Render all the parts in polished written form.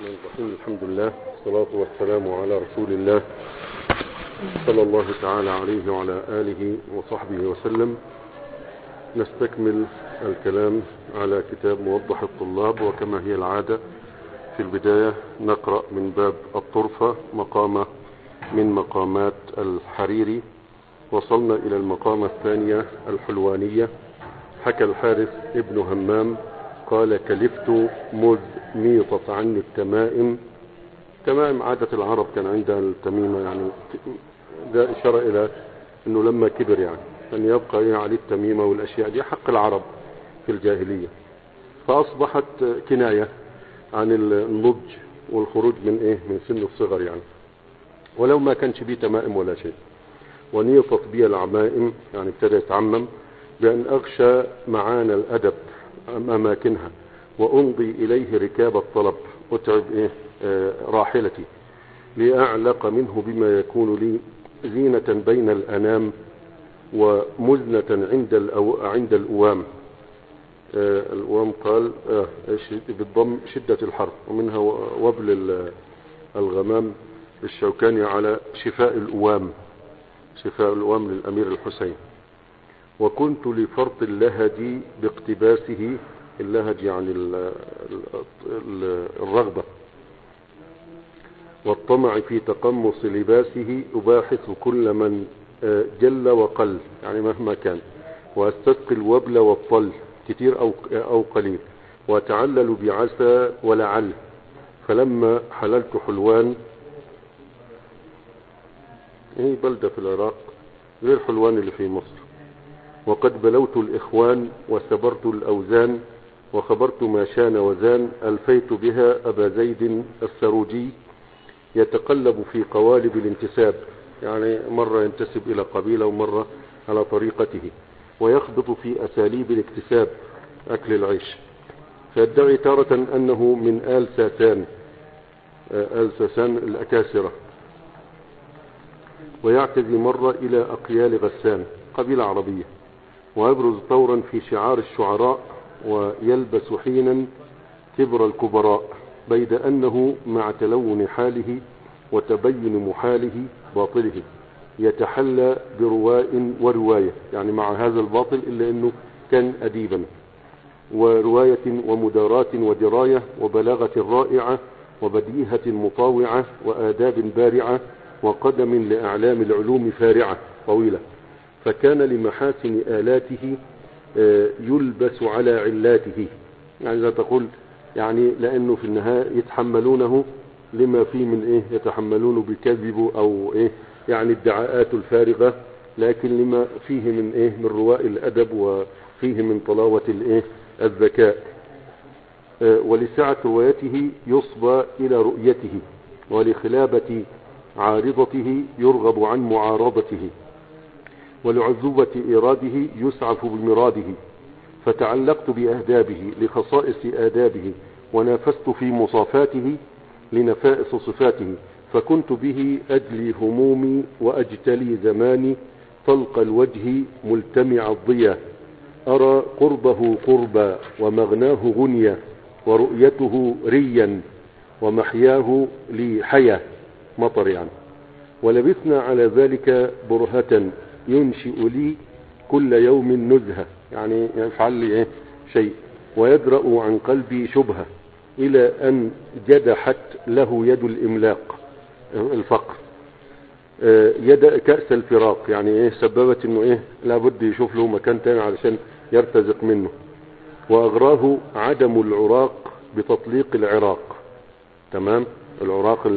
الرحمن الرحيم. الحمد لله والصلاة والسلام على رسول الله صلى الله تعالى عليه وعلى آله وصحبه وسلم. نستكمل الكلام على كتاب موضح الطلاب، وكما هي العادة في البداية نقرأ من باب الطرفة مقامة من مقامات الحريري. وصلنا إلى المقامة الثانية الحلوانية. حكى الحارث ابن همام قال: كلفت مذ ميطت عني التمائم. تمائم عادة العرب كان عندها التميمة، يعني ده إشارة إلى أنه لما كبر يعني أن يبقى عليه التميمة والأشياء دي حق العرب في الجاهلية، فأصبحت كناية عن النضج والخروج من سن الصغر يعني، ولو ما كانش بيه تمائم ولا شيء. ونيطت بي العمائم، يعني ابتدى يتعمم بأن أغشى معاني الأدب أماكنها، وأمضي إليه ركاب الطلب، أتعب راحلتي لأعلق منه بما يكون لي زينة بين الأنام، ومزنة عند الأوام. الأوام قال بالضم شدة الحر، ومنها وبل الغمام الشوكاني على شفاء الأوام للأمير الحسين. وكنت لفرط اللهج باقتباسه، اللهج يعني الرغبة والطمع في تقمص لباسه، أباحث كل من جل وقل، يعني مهما كان، وأستسقي الوبل والطل كتير أو قليل، وأتعلل بعسى ولعل. فلما حللت حلوان، هي بلدة في العراق غير حلوان اللي في مصر، وقد بلوت الإخوان وسبرت الأوزان، وخبرت ما شان وزان، ألفيت بها أبا زيد السروجي يتقلب في قوالب الانتساب، يعني مرة ينتسب إلى قبيلة ومرة على طريقته، ويخبط في أساليب الاكتساب أكل العيش، فيدعي تارة أنه من آل ساسان الأكاسرة، ويعتزي مرة إلى أقيال غسان قبيلة عربية، ويبرز طورا في شعار الشعراء، ويلبس حينا كبر الكبراء، بيد أنه مع تلون حاله وتبين محاله باطله يتحلى برواء ورواية، يعني مع هذا الباطل إلا أنه كان أديبا، ورواية ومداراة ودراية وبلاغة رائعة وبديهة مطاوعة وآداب بارعة وقدم لأعلام العلوم فارعة طويلة. فكان لمحاسن آلاته يلبس على علاته، يعني إذا تقول يعني لأنه في النهاية يتحملونه لما فيه من يتحملونه بكذب أو يعني الدعاءات الفارغة، لكن لما فيه من رواء الأدب، وفيه من طلاوة الذكاء. ولسعة روايته يصبى إلى رؤيته، ولخلابة عارضته يرغب عن معارضته، ولعذوبة إراده يسعف بمراده. فتعلقت بأهدابه لخصائص آدابه، ونافست في مصافاته لنفائس صفاته، فكنت به أجلي همومي وأجتلي زماني، طلق الوجه ملتمع الضياء، أرى قربه قربا ومغناه غنيا، ورؤيته ريا ومحياه لي حيا، مطر يعني. ولبثنا على ذلك برهة ينشئ لي كل يوم نزهة، يعني يفعل لي شيء، ويدرأ عن قلبي شبهة، إلى أن جدحت له يد الإملاق الفقر، يد كأس الفراق، يعني سببت انه لابد يشوف له مكان تاني علشان يرتزق منه. وأغراه عدم العراق بتطليق العراق، تمام، العراق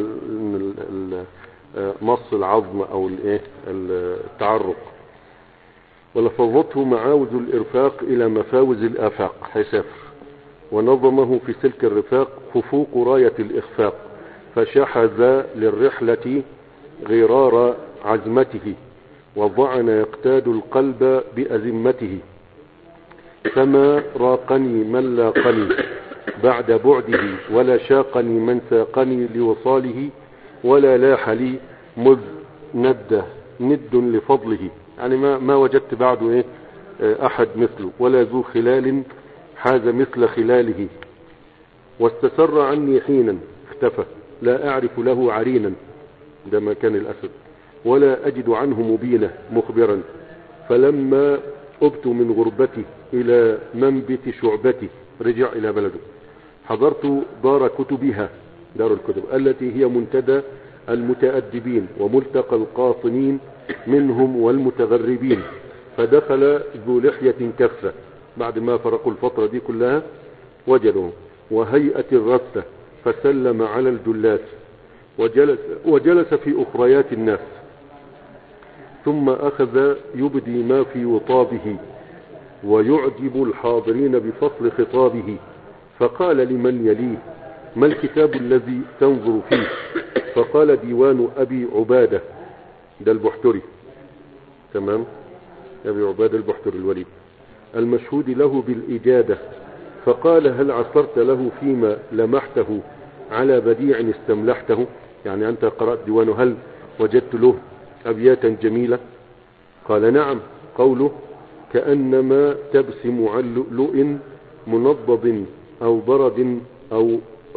مص العظم أو التعرق. ولفظته معاوز الإرفاق إلى مفاوز الآفاق، حيسافر. ونظمه في سلك الرفاق خفوق راية الإخفاق، فشحذ للرحلة غرار عزمته، وضعن يقتاد القلب بأزمته. فما راقني من لاقني بعد بعده، ولا شاقني من ساقني لوصاله، ولا لاح لي مذ ند لفضله، يعني ما وجدت بعده أحد مثله، ولا ذو خلال حاز مثل خلاله. واستسر عني حينا اختفى، لا أعرف له عرينا، ده مكان الأسد، ولا أجد عنه مبينة مخبرا. فلما أبت من غربتي إلى منبت شعبتي، رجع إلى بلده، حضرت دار كتبها، دار الكتب التي هي منتدى المتأدبين وملتقى القاطنين منهم والمتغربين. فدخل ذو لحية كفة، بعد ما فرقوا الفترة دي كلها وجدوا، وهيئة الرثة، فسلم على الجلات وجلس في أخريات الناس، ثم أخذ يبدي ما في وطابه ويعجب الحاضرين بفصل خطابه. فقال لمن يليه: ما الكتاب الذي تنظر فيه؟ فقال: ديوان أبي عبادة، ده البحتري، تمام، أبي عبادة البحتري الوليد، المشهود له بالإجادة. فقال: هل عثرت له فيما لمحته على بديع استملحته؟ يعني أنت قرأت ديوانه، هل وجدت له أبياتا جميلة؟ قال: نعم. قوله: كأنما تبسم عن لؤلؤ منضد أو برد أو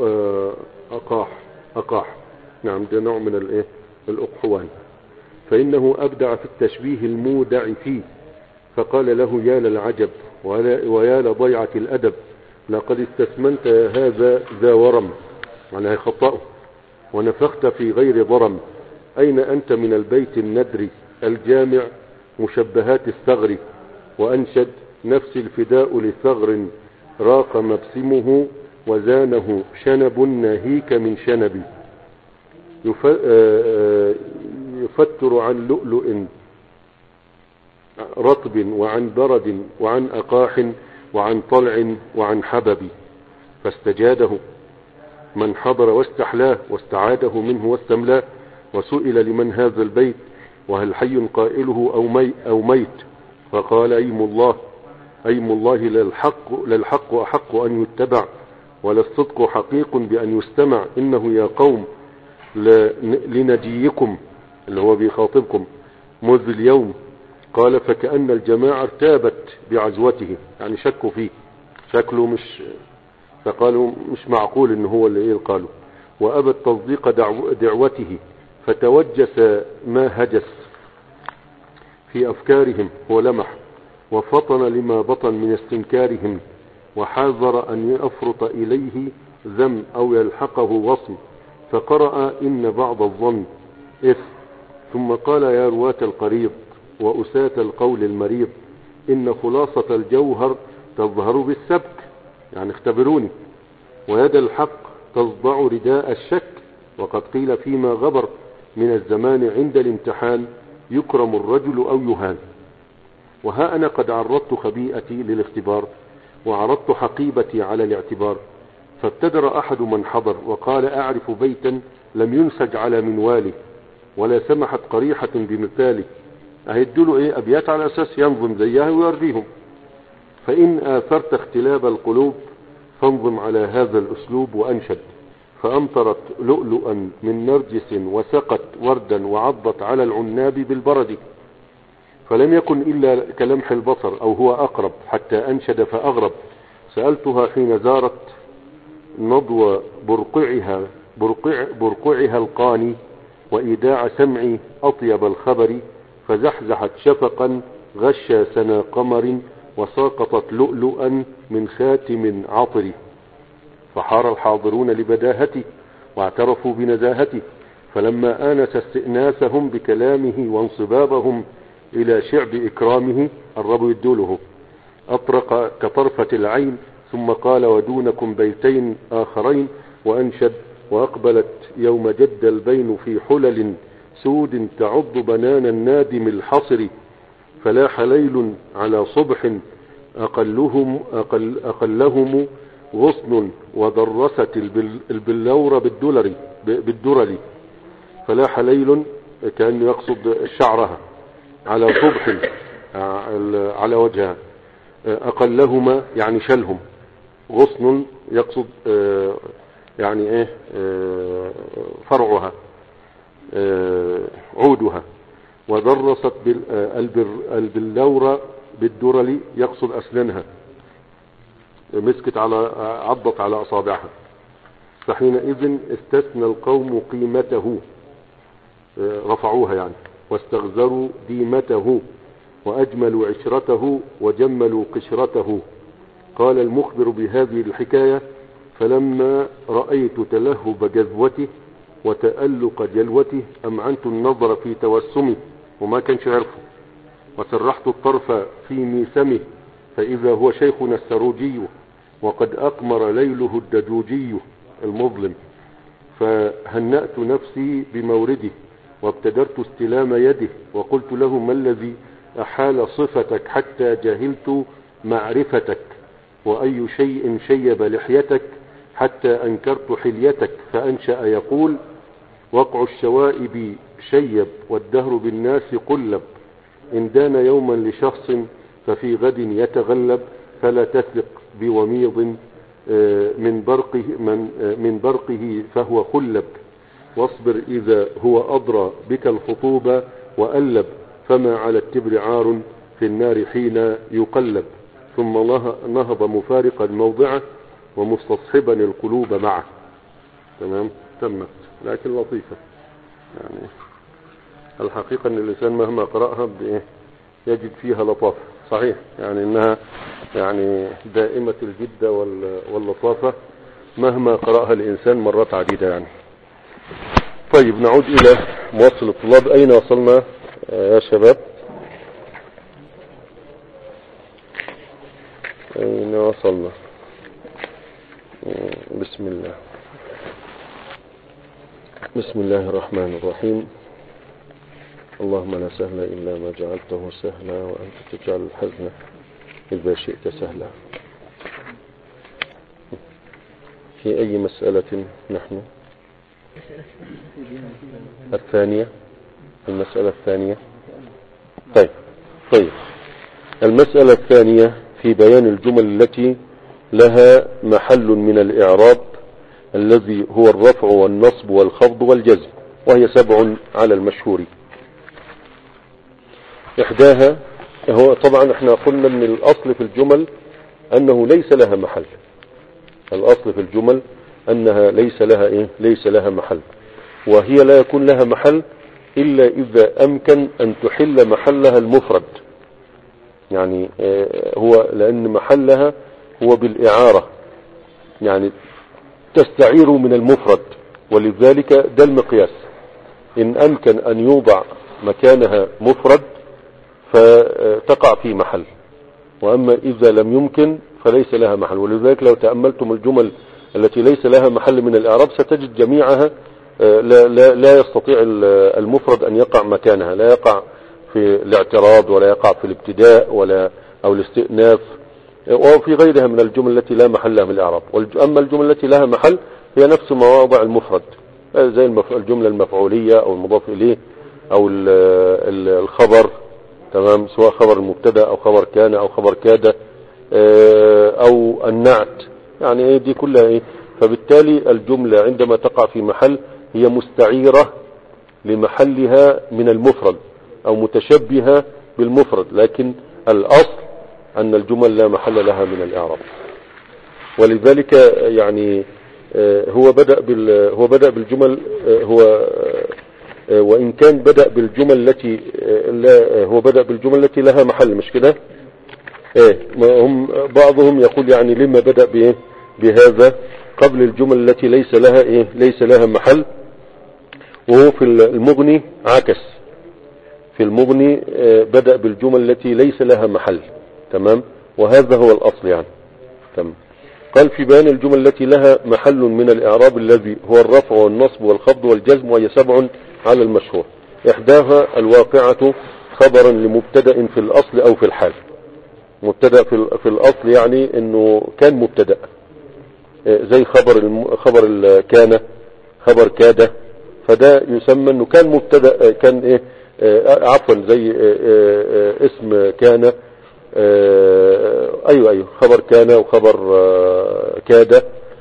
أقاح. نعم، ده نوع من الأقحوان. فإنه أبدع في التشبيه المودع فيه. فقال له: يا للعجب ويا لضيعة الأدب، لقد استثمنت هذا ذا ورم، يعني خطأه، ونفخت في غير ضرم. أين أنت من البيت الندر الجامع مشبهات الثغر؟ وأنشد: نفس الفداء لثغر راق مبسمه وزانه شنب ناهيك من شنبي. يفتر عن لؤلؤ رطب وعن برد وعن أقاح وعن طلع وعن حبب. فاستجاده من حضر واستحلاه واستعاده منه واستملاه. وسئل: لمن هذا البيت؟ وهل حي قائله أو ميت؟ فقال: أيم الله للحق أحق أن يتبع، وللصدق حقيق بأن يستمع. إنه يا قوم لنجيكم، اللي هو بيخاطبكم، مذ اليوم. قال: فكأن الجماعة ارتابت بعزوته، يعني شكوا فيه، شكله فقالوا مش معقول ان هو اللي قالوا. وأبت تصديق دعوته، فتوجس ما هجس في أفكارهم ولمح، وفطن لما بطن من استنكارهم، وحاذر أن يفرط إليه ذم أو يلحقه وصم. فقرأ: إن بعض الظن ثم قال: يا رواة القريض وأساة القول المريض، إن خلاصة الجوهر تظهر بالسبك، يعني اختبروني، ويد الحق تصدع رداء الشك. وقد قيل فيما غبر من الزمان عند الامتحان: يكرم الرجل أو يهان. وها أنا قد عرضت خبيئتي للاختبار، وعرضت حقيبتي على الاعتبار. فابتدر أحد من حضر وقال: أعرف بيتا لم ينسج على منواله، ولا سمحت قريحة بمثاله. أهدله أبيات على أساس ينظم زيها ويرضيهم. فإن آثرت اختلاب القلوب فانظم على هذا الأسلوب. وأنشد: فأمطرت لؤلؤا من نرجس، وسقت وردا، وعضت على العناب بالبرد. فلم يكن إلا كلمح البصر أو هو أقرب، حتى أنشد فأغرب. سألتها حين زارت نضو برقعها القاني، وإيداع سمعي أطيب الخبر. فزحزحت شفقا غشى سنا قمر، وساقطت لؤلؤا من خاتم عطر. فحار الحاضرون لبداهته، واعترفوا بنزاهته. فلما آنس استئناسهم بكلامه وانصبابهم إلى شعب إكرامه، الرب يدوله، أطرق كطرفة العين، ثم قال: ودونكم بيتين آخرين. وأنشد: وأقبلت يوم جد البين في حلل سود، تعض بنان النادم الحصر. فلاح ليل على صبح أقلهم غصن، ودرست البلور بالدرل. فلاح ليل كأنه يقصد شعرها، على صبح على وجهها، أقلهما يعني شلهم، غصن يقصد يعني فرعها، عودها. ودرست البلور بالدرل يقصد أسنانها، مسكت عضت على أصابعها. فحينئذ استثنى القوم قيمته، رفعوها يعني، واستغزروا ديمته، وأجملوا عشرته وجملوا قشرته. قال المخبر بهذه الحكاية: فلما رأيت تلهب جذوته وتألق جلوته أمعنت النظر في توسمه، وما كانش عرفه، وسرحت الطرف في ميسمه، فإذا هو شيخنا السروجي وقد أقمر ليله الدجوجي المظلم، فهنأت نفسي بمورده وابتدرت استلام يده، وقلت له: ما الذي أحال صفتك حتى جهلت معرفتك، وأي شيء شيب لحيتك حتى أنكرت حليتك. فأنشأ يقول: وقع الشوائب شيب والدهر بالناس قلب، إن دان يوما لشخص ففي غد يتغلب، فلا تثق بوميض من برقه فهو خلب، واصبر إذا هو أضرى بك الخطوب وألب، فما على التبر عار في النار حين يقلب. ثم نهض مفارقا موضعه ومستصحبا القلوب معه. تمام، تمت، لكن لطيفة يعني. الحقيقة ان الانسان مهما قرأها يجد فيها لطافة، صحيح يعني انها يعني دائمة الجدة واللطافة مهما قرأها الانسان مرات عديدة يعني. طيب نعود الى موصل الطلاب. اين وصلنا يا شباب؟ اين وصلنا؟ بسم الله الرحمن الرحيم. اللهم لا سهل إلا ما جعلته سهلا، وأنت تجعل الحزن إذا شئت سهلا. في أي مسألة نحن؟ الثانية، المسألة الثانية. طيب المسألة الثانية في بيان الجمل التي لها محل من الإعراب الذي هو الرفع والنصب والخفض والجزم، وهي 7 على المشهور. إحداها، هو طبعا احنا قلنا من الأصل في الجمل أنه ليس لها محل. الأصل في الجمل أنها ليس لها محل، وهي لا يكون لها محل إلا إذا أمكن أن تحل محلها المفرد، يعني هو لأن محلها هو بالإعارة، يعني تستعير من المفرد، ولذلك ده المقياس. إن أمكن أن يوضع مكانها مفرد فتقع في محل، وأما إذا لم يمكن فليس لها محل. ولذلك لو تأملتم الجمل التي ليس لها محل من الإعراب ستجد جميعها لا يستطيع المفرد أن يقع مكانها، لا يقع في الاعتراض ولا يقع في الابتداء أو الاستئناف، وفي غيرها من الجمل التي لا محل لها من الإعراب. أما الجمل التي لها محل هي نفس مواضع المفرد، زي الجملة المفعولية أو المضاف إليه أو الخبر، تمام، سواء خبر المبتدا أو خبر كان أو خبر كاد أو النعت، يعني دي كلها فبالتالي الجملة عندما تقع في محل هي مستعيرة لمحلها من المفرد أو متشبهة بالمفرد، لكن الأصل أن الجمل لا محل لها من الإعراب. ولذلك يعني هو بدأ بالجمل، وإن كان بدأ بالجمل التي هو بدأ بالجمل التي لها محل، مش كده؟ هم بعضهم يقول يعني لما بدأ بهذا قبل الجمل التي ليس لها محل. وهو في المغني عكس، في المغني بدأ بالجمل التي ليس لها محل، تمام، وهذا هو الأصل يعني، تمام. قال في بيان الجمل التي لها محل من الإعراب الذي هو الرفع والنصب والخفض والجزم، وهي 7 على المشهور. إحداها الواقعة خبرا لمبتدأ في الأصل أو في الحال. مبتدأ في الأصل يعني أنه كان مبتدأ، زي خبر كان، خبر كاد، فده يسمى أنه كان مبتدأ، كان عفوا زي اسم كان، أيوة خبر كان وخبر كاد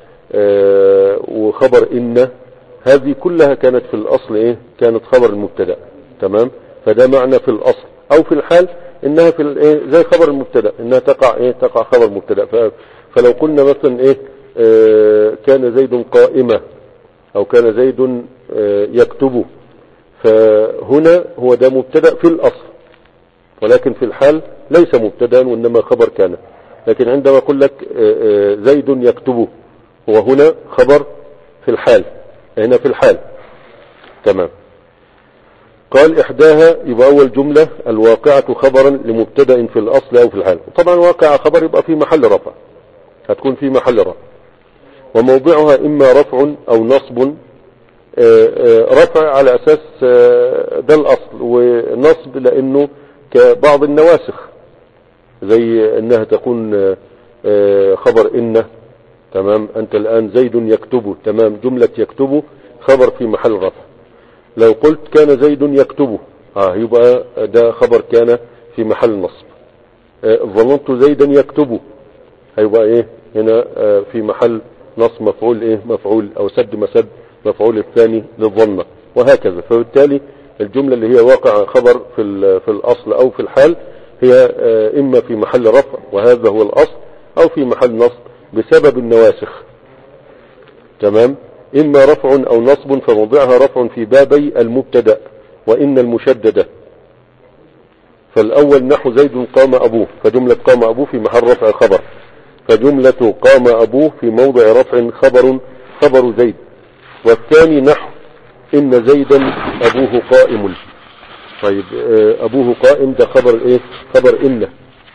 وخبر إن، هذه كلها كانت في الأصل كانت خبر المبتدأ، تمام. فده معنى في الأصل أو في الحال إنها في زي خبر المبتدأ، إنها تقع خبر مبتدأ. فلو قلنا مثلا كان زيد قائمة او كان زيد يكتب، فهنا هو ده مبتدأ في الاصل، ولكن في الحال ليس مبتدأ وانما خبر كان. لكن عندما اقول لك زيد يكتب، هو هنا خبر في الحال، هنا في الحال. تمام. قال احداها، يبقى اول جملة الواقعة خبرا لمبتدأ في الاصل او في الحال. طبعا واقع خبر يبقى في محل رفع، هتكون في محل رفع. وموضعها اما رفع او نصب. رفع على اساس ده الاصل، ونصب لانه كبعض النواسخ، زي انها تكون خبر ان. تمام. انت الان زيد يكتب، تمام، جملة يكتب خبر في محل رفع. لو قلت كان زيد يكتب، يبقى ده خبر كان في محل نصب. ظننت زيدا يكتب، هيبقى ايه هنا في محل نصب، مفعول ايه، مفعول او سد مسد مفعول الثاني للظنة، وهكذا. فبالتالي الجملة اللي هي واقع خبر في الاصل او في الحال هي اما في محل رفع وهذا هو الاصل، او في محل نصب بسبب النواسخ. تمام. اما رفع او نصب، فموضعها رفع في بابي المبتدا وان المشددة. فالاول نحو زيد قام ابوه، فجملة قام ابوه في محل رفع خبر، فجملة قام ابوه في موضع رفع خبر زيد. والثاني نحو ان زيدا ابوه قائم. طيب ابوه قائم ده خبر ايه، خبر ان.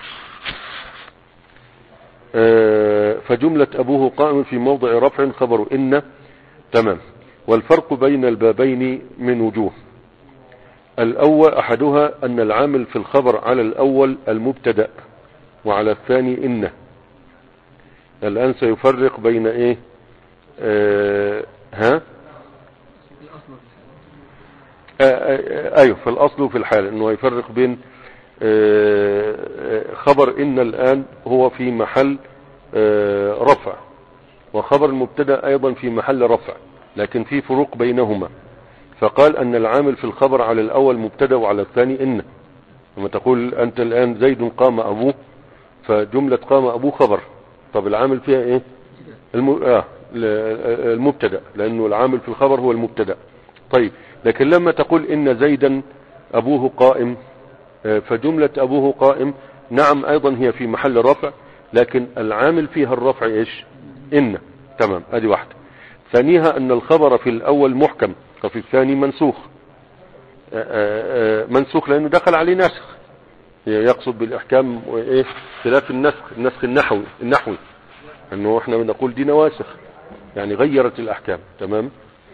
فجملة ابوه قائم في موضع رفع خبر ان. تمام. والفرق بين البابين من وجوه. الاول احدها ان العامل في الخبر على الاول المبتدأ وعلى الثاني ان. الان سيفرق بين ايه ايوه في الاصل وفي الحال، انه يفرق بين خبر ان الان هو في محل رفع، وخبر المبتدا ايضا في محل رفع، لكن في فروق بينهما. فقال ان العامل في الخبر على الاول مبتدا وعلى الثاني ان. لما تقول انت الان زيد قام ابوه، فجملة قام ابوه خبر، طب العامل فيها ايه، المبتدا، لانه العامل في الخبر هو المبتدا. طيب لكن لما تقول ان زيدا ابوه قائم، فجملة ابوه قائم نعم ايضا هي في محل رفع، لكن العامل فيها الرفع ايش، ان. تمام. ادي واحدة. ثانيها ان الخبر في الاول محكم، وفي الثاني منسوخ. منسوخ لانه دخل عليه نسخ، يقصد بالاحكام ايه، خلاف النسخ النحوي، انه احنا بنقول دي نواسخ يعني غيرت الاحكام. تمام.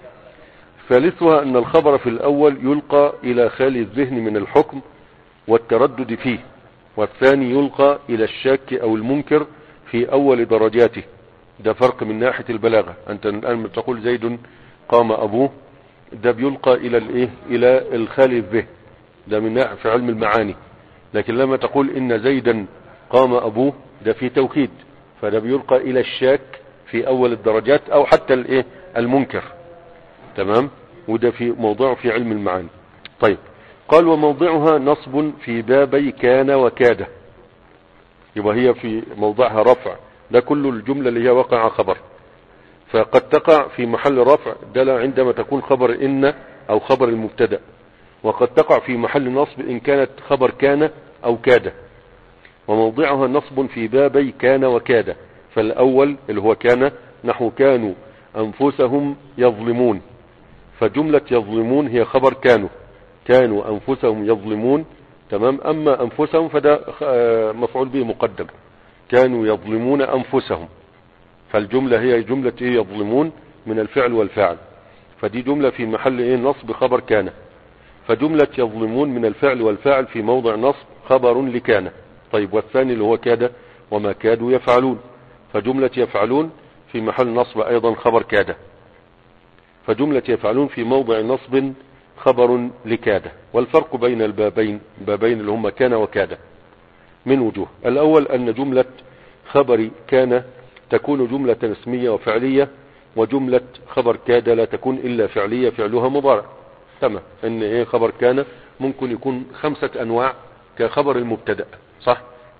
ثالثها ان الخبر في الاول يلقى الى خالي الذهن من الحكم والتردد فيه، والثاني يلقى الى الشاك او المنكر في اول درجاته. ده فرق من ناحية البلاغة. انت الان تقول زيد قام ابوه، ده بيلقى الى الايه، الى الخالي الذهن، ده من ناحية في علم المعاني. لكن لما تقول ان زيدا قام ابوه، ده في توكيد، فده بيلقى الى الشاك في اول الدرجات او حتى الايه، المنكر. تمام. وده في موضوع في علم المعاني. طيب قال وموضعها نصب في بابي كان وكاد، يبقى هي في موضعها رفع، ده كل الجملة اللي هي وقع خبر. فقد تقع في محل رفع ده عندما تكون خبر ان او خبر المبتدا، وقد تقع في محل نصب ان كانت خبر كان او كاد. وموضعها نصب في بابي كان وكاد. فالاول اللي هو كان نحو كانوا انفسهم يظلمون، فجملة يظلمون هي خبر كانوا انفسهم يظلمون. تمام. اما انفسهم فده مفعول به مقدم، كانوا يظلمون انفسهم، فالجملة هي جملة ايه، يظلمون من الفعل والفاعل، فدي جملة في محل ايه، نصب خبر كان. فجملة يظلمون من الفعل والفاعل في موضع نصب خبر لكان. طيب والثاني اللي هو كاد وما كادوا يفعلون، فجملة يفعلون في محل نصب ايضا خبر كاد، فجملة يفعلون في موضع نصب خبر لكاد. والفرق بين البابين اللي هم كان وكاد من وجوه. الاول ان جملة خبر كان تكون جملة اسمية وفعلية، وجملة خبر كاد لا تكون الا فعلية فعلها مضارع. تمام. ان ايه، خبر كان ممكن يكون 5 انواع كخبر المبتدا، صح،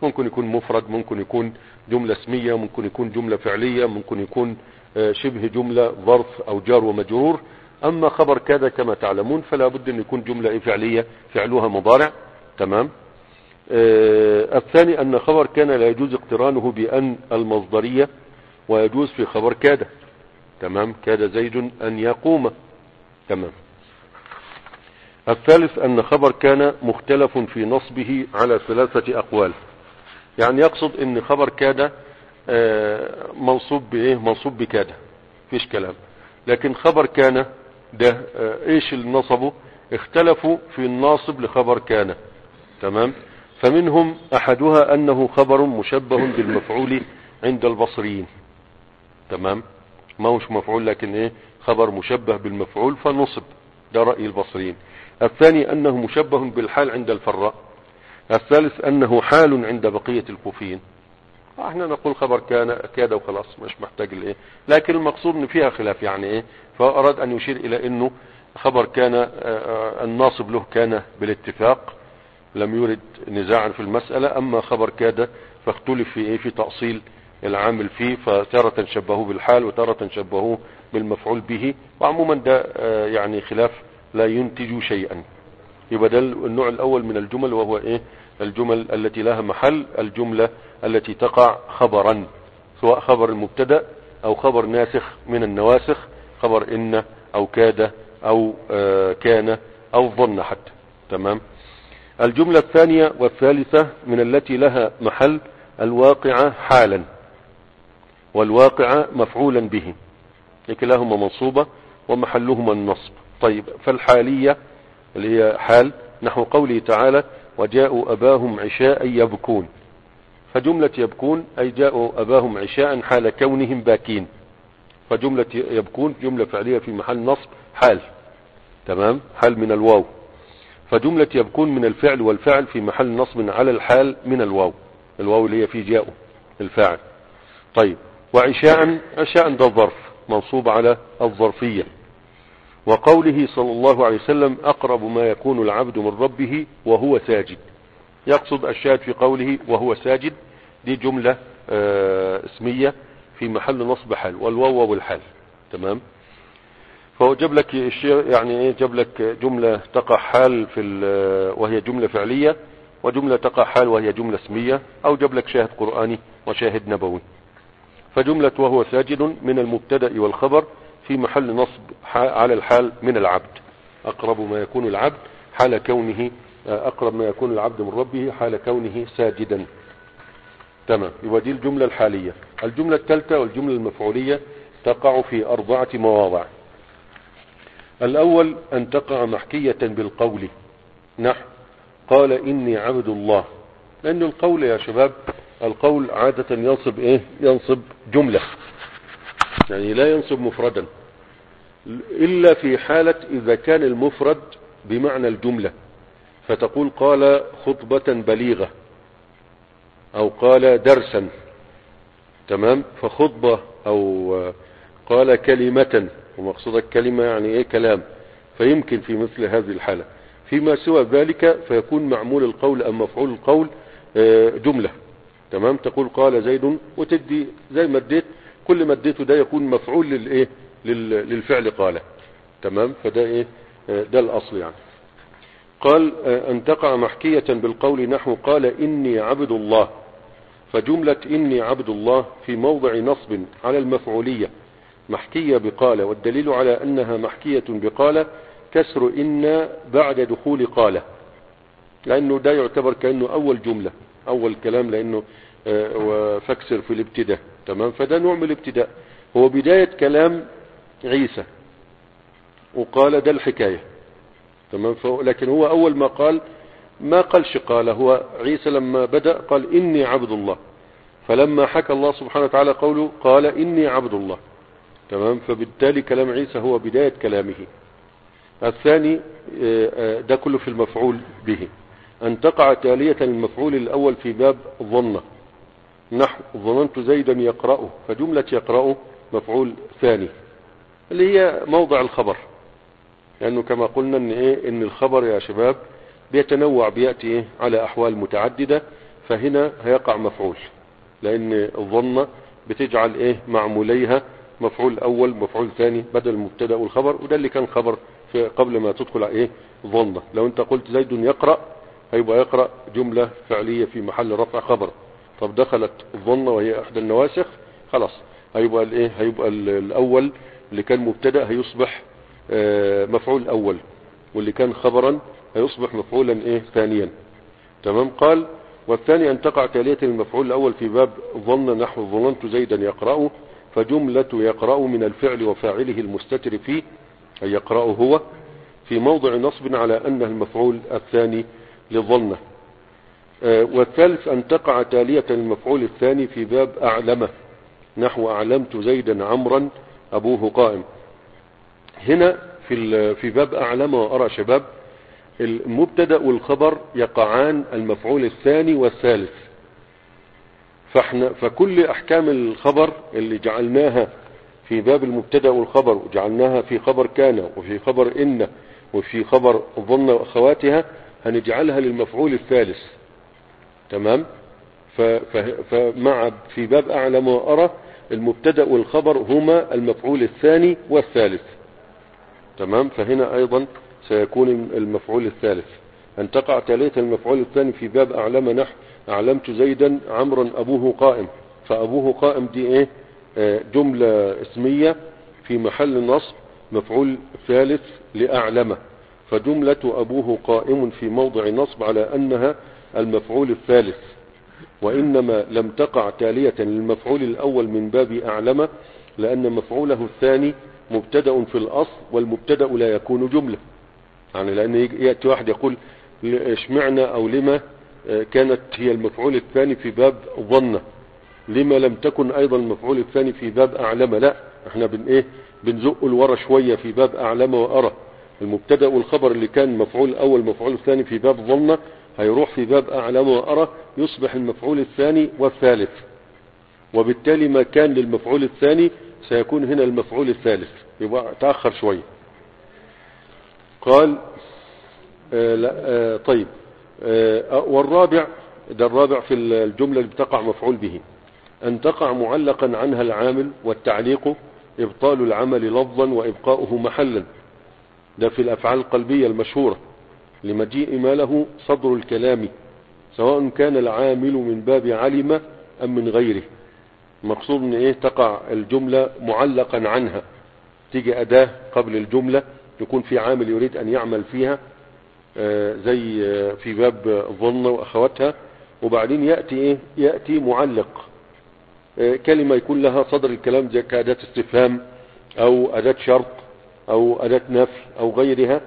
ممكن يكون مفرد، ممكن يكون جملة اسمية، ممكن يكون جملة فعلية، ممكن يكون شبه جملة ظرف او جار ومجرور. اما خبر كذا كما تعلمون فلا بد ان يكون جملة فعلية فعلها مضارع. تمام. الثاني ان خبر كان لا يجوز اقترانه بان المصدرية، ويجوز في خبر كاد. تمام. كاد زيد ان يقوم. تمام. الثالث ان خبر كان مختلف في نصبه على 3 اقوال. يعني يقصد ان خبر كاد منصوب بايه؟ منصوب بكاد، فيش كلام. لكن خبر كان ده ايش اللي نصبه؟ اختلفوا في الناصب لخبر كان. تمام. فمنهم احدها انه خبر مشبه بالمفعول عند البصريين. تمام. ما هوش مفعول لكن ايه؟ خبر مشبه بالمفعول فنصب. ده رأي البصريين. الثاني انه مشبه بالحال عند الفراء. الثالث انه حال عند بقية الكوفيين. احنا نقول خبر كان كاد وخلاص، مش محتاج الايه. لكن المقصود ان فيها خلاف يعني ايه. فاراد ان يشير الى انه خبر كان الناصب له كان بالاتفاق، لم يرد نزاعا في المسألة. اما خبر كاد فاختلف في ايه؟ في تأصيل العامل فيه، فتارة شبهوه بالحال وتارة شبهوه بالمفعول به. وعموما ده يعني خلاف لا ينتج شيئا. يبقى ده النوع الاول من الجمل، وهو ايه؟ الجمل التي لها محل، الجملة التي تقع خبرا، سواء خبر المبتدا او خبر ناسخ من النواسخ، خبر ان او كاد او كان او ظن حتى. تمام. الجملة الثانية والثالثة من التي لها محل الواقعة حالا والواقعة مفعولا به، كلاهما منصوبة ومحلهما النصب. طيب، فالحالية اللي هي حال نحو قوله تعالى وجاءوا أباهم عشاء يبكون. فجملة يبكون أي جاءوا أباهم عشاء حال كونهم باكين. فجملة يبكون جملة فعلية في محل نصب حال. تمام. حال من الواو. فجملة يبكون من الفعل، والفعل في محل نصب على الحال من الواو. الواو اللي هي في جاءوا الفاعل. طيب، وعشاء، عشاء ده الظرف منصوب على الظرفية. وقوله صلى الله عليه وسلم أقرب ما يكون العبد من ربه وهو ساجد. يقصد الشاهد في قوله وهو ساجد، دي جملة اسمية في محل نصب حال، والواو والحال. تمام. فهو جاب لك يعني ايه؟ جاب لك جملة تقع حال وهي جملة فعلية، وجملة تقع حال وهي جملة اسمية، او جاب لك شاهد قرآني وشاهد نبوي. فجملة وهو ساجد من المبتدأ والخبر في محل نصب على الحال من العبد. أقرب ما يكون العبد حال كونه أقرب ما يكون العبد من ربه حال كونه ساجدا. تمام. يبقى دي الجملة الحالية. الجملة الثالثة والجملة المفعولية تقع في 4 مواضع. الأول أن تقع محكية بالقول نحو قال إني عبد الله. لأن القول يا شباب، القول عادة ينصب إيه؟ ينصب جملة، يعني لا ينصب مفردا، إلا في حالة إذا كان المفرد بمعنى الجملة، فتقول قال خطبة بليغة أو قال درسا. تمام. فخطبة أو قال كلمة، ومقصود الكلمة يعني إيه؟ كلام. فيمكن في مثل هذه الحالة. فيما سوى ذلك فيكون معمول القول أم مفعول القول جملة. تمام. تقول قال زيد، وتدي زي ما اديت، كل ما اديته ده يكون مفعول للايه؟ للفعل قال. تمام. فده ايه؟ ده الاصل يعني. قال ان تقع محكية بالقول نحو قال اني عبد الله. فجملة اني عبد الله في موضع نصب على المفعولية محكية بقال، والدليل على انها محكية بقال كسر ان بعد دخول قال، لانه ده يعتبر كأنه اول جملة اول كلام، لانه فاكسر في الابتداء. تمام. فده نوع من الابتداء، هو بداية كلام عيسى، وقال ده الحكاية. تمام. لكن هو اول ما قال ما قالش قال، هو عيسى لما بدأ قال اني عبد الله، فلما حكى الله سبحانه وتعالى قوله قال اني عبد الله. تمام. فبالتالي كلام عيسى هو بداية كلامه. الثاني ده كله في المفعول به. أن تقع تالية المفعول الأول في باب ظن نحو ظننت زيدا يقرأه. فجملة يقرأه مفعول ثاني اللي هي موضع الخبر، لأنه كما قلنا إن الخبر يا شباب بيتنوع، بيأتي على أحوال متعددة. فهنا هيقع مفعول، لان الظن بتجعل ايه معموليها مفعول اول مفعول ثاني بدل المبتدا والخبر، وده اللي كان خبر في قبل ما تدخل على ايه ظنه. لو انت قلت زيد يقرأ هيبقى يقرأ جملة فعلية في محل رفع خبر. طب دخلت الظنه وهي احدى النواسخ، خلاص هيبقى الايه هيبقى الاول اللي كان مبتدا هيصبح مفعول اول، واللي كان خبرا هيصبح مفعولا ايه ثانيا. تمام. قال والثاني ان تقع تالية المفعول الاول في باب ظن نحو ظننت زيدا يقرأ، فجملة يقرأ من الفعل وفاعله المستتر فيه أي يقرأ هو في موضع نصب على أنه المفعول الثاني للظنة. والثالث أن تقع تالية المفعول الثاني في باب أعلم نحو أعلمت زيدا عمرا أبوه قائم. هنا في باب أعلم وأرى شباب المبتدأ والخبر يقعان المفعول الثاني والثالث، فكل أحكام الخبر اللي جعلناها في باب المبتدأ والخبر وجعلناها في خبر كان وفي خبر إن وفي خبر ظن وأخواتها هنجعلها للمفعول الثالث. تمام. فمع في باب أعلم وأرى المبتدأ والخبر هما المفعول الثاني والثالث. تمام. فهنا أيضا سيكون المفعول الثالث أن تقع تالية المفعول الثاني في باب أعلم نحو أعلمت زيدا عمرا أبوه قائم، فأبوه قائم دي إيه جملة اسمية في محل نصب مفعول ثالث لأعلم، فجملة أبوه قائم في موضع نصب على أنها المفعول الثالث، وإنما لم تقع تالية للمفعول الأول من باب أعلم لأن مفعوله الثاني مبتدأ في الأصل، والمبتدأ لا يكون جملة. يعني لأن يأتي واحد يقول اشمعنا أو لما كانت هي المفعول الثاني في باب ظن، لما لم تكن أيضا المفعول الثاني في باب أعلم؟ لا، احنا بنزق الورا شوية في باب أعلم وأرى. المبتدأ والخبر اللي كان مفعول الأول مفعول الثاني في باب ظن هيروح في باب أعلم وأرى يصبح المفعول الثاني والثالث، وبالتالي ما كان للمفعول الثاني سيكون هنا المفعول الثالث، يبقى تأخر شوية. قال طيب. والرابع ده الرابع في الجملة اللي بتقع مفعول به أن تقع معلقا عنها العامل، والتعليق إبطال العمل لفظا وإبقاؤه محلا. ده في الأفعال القلبية المشهورة لمجيء ما له صدر الكلام سواء كان العامل من باب علم أم من غيره. مقصود ان ايه تقع الجملة معلقا عنها، تيجي أداة قبل الجملة يكون في عامل يريد أن يعمل فيها زي في باب ظن وأخواتها، وبعدين يأتي معلق كلمة يكون لها صدر الكلام زي كأداة استفهام أو أداة شرط أو أداة نفي أو غيرها،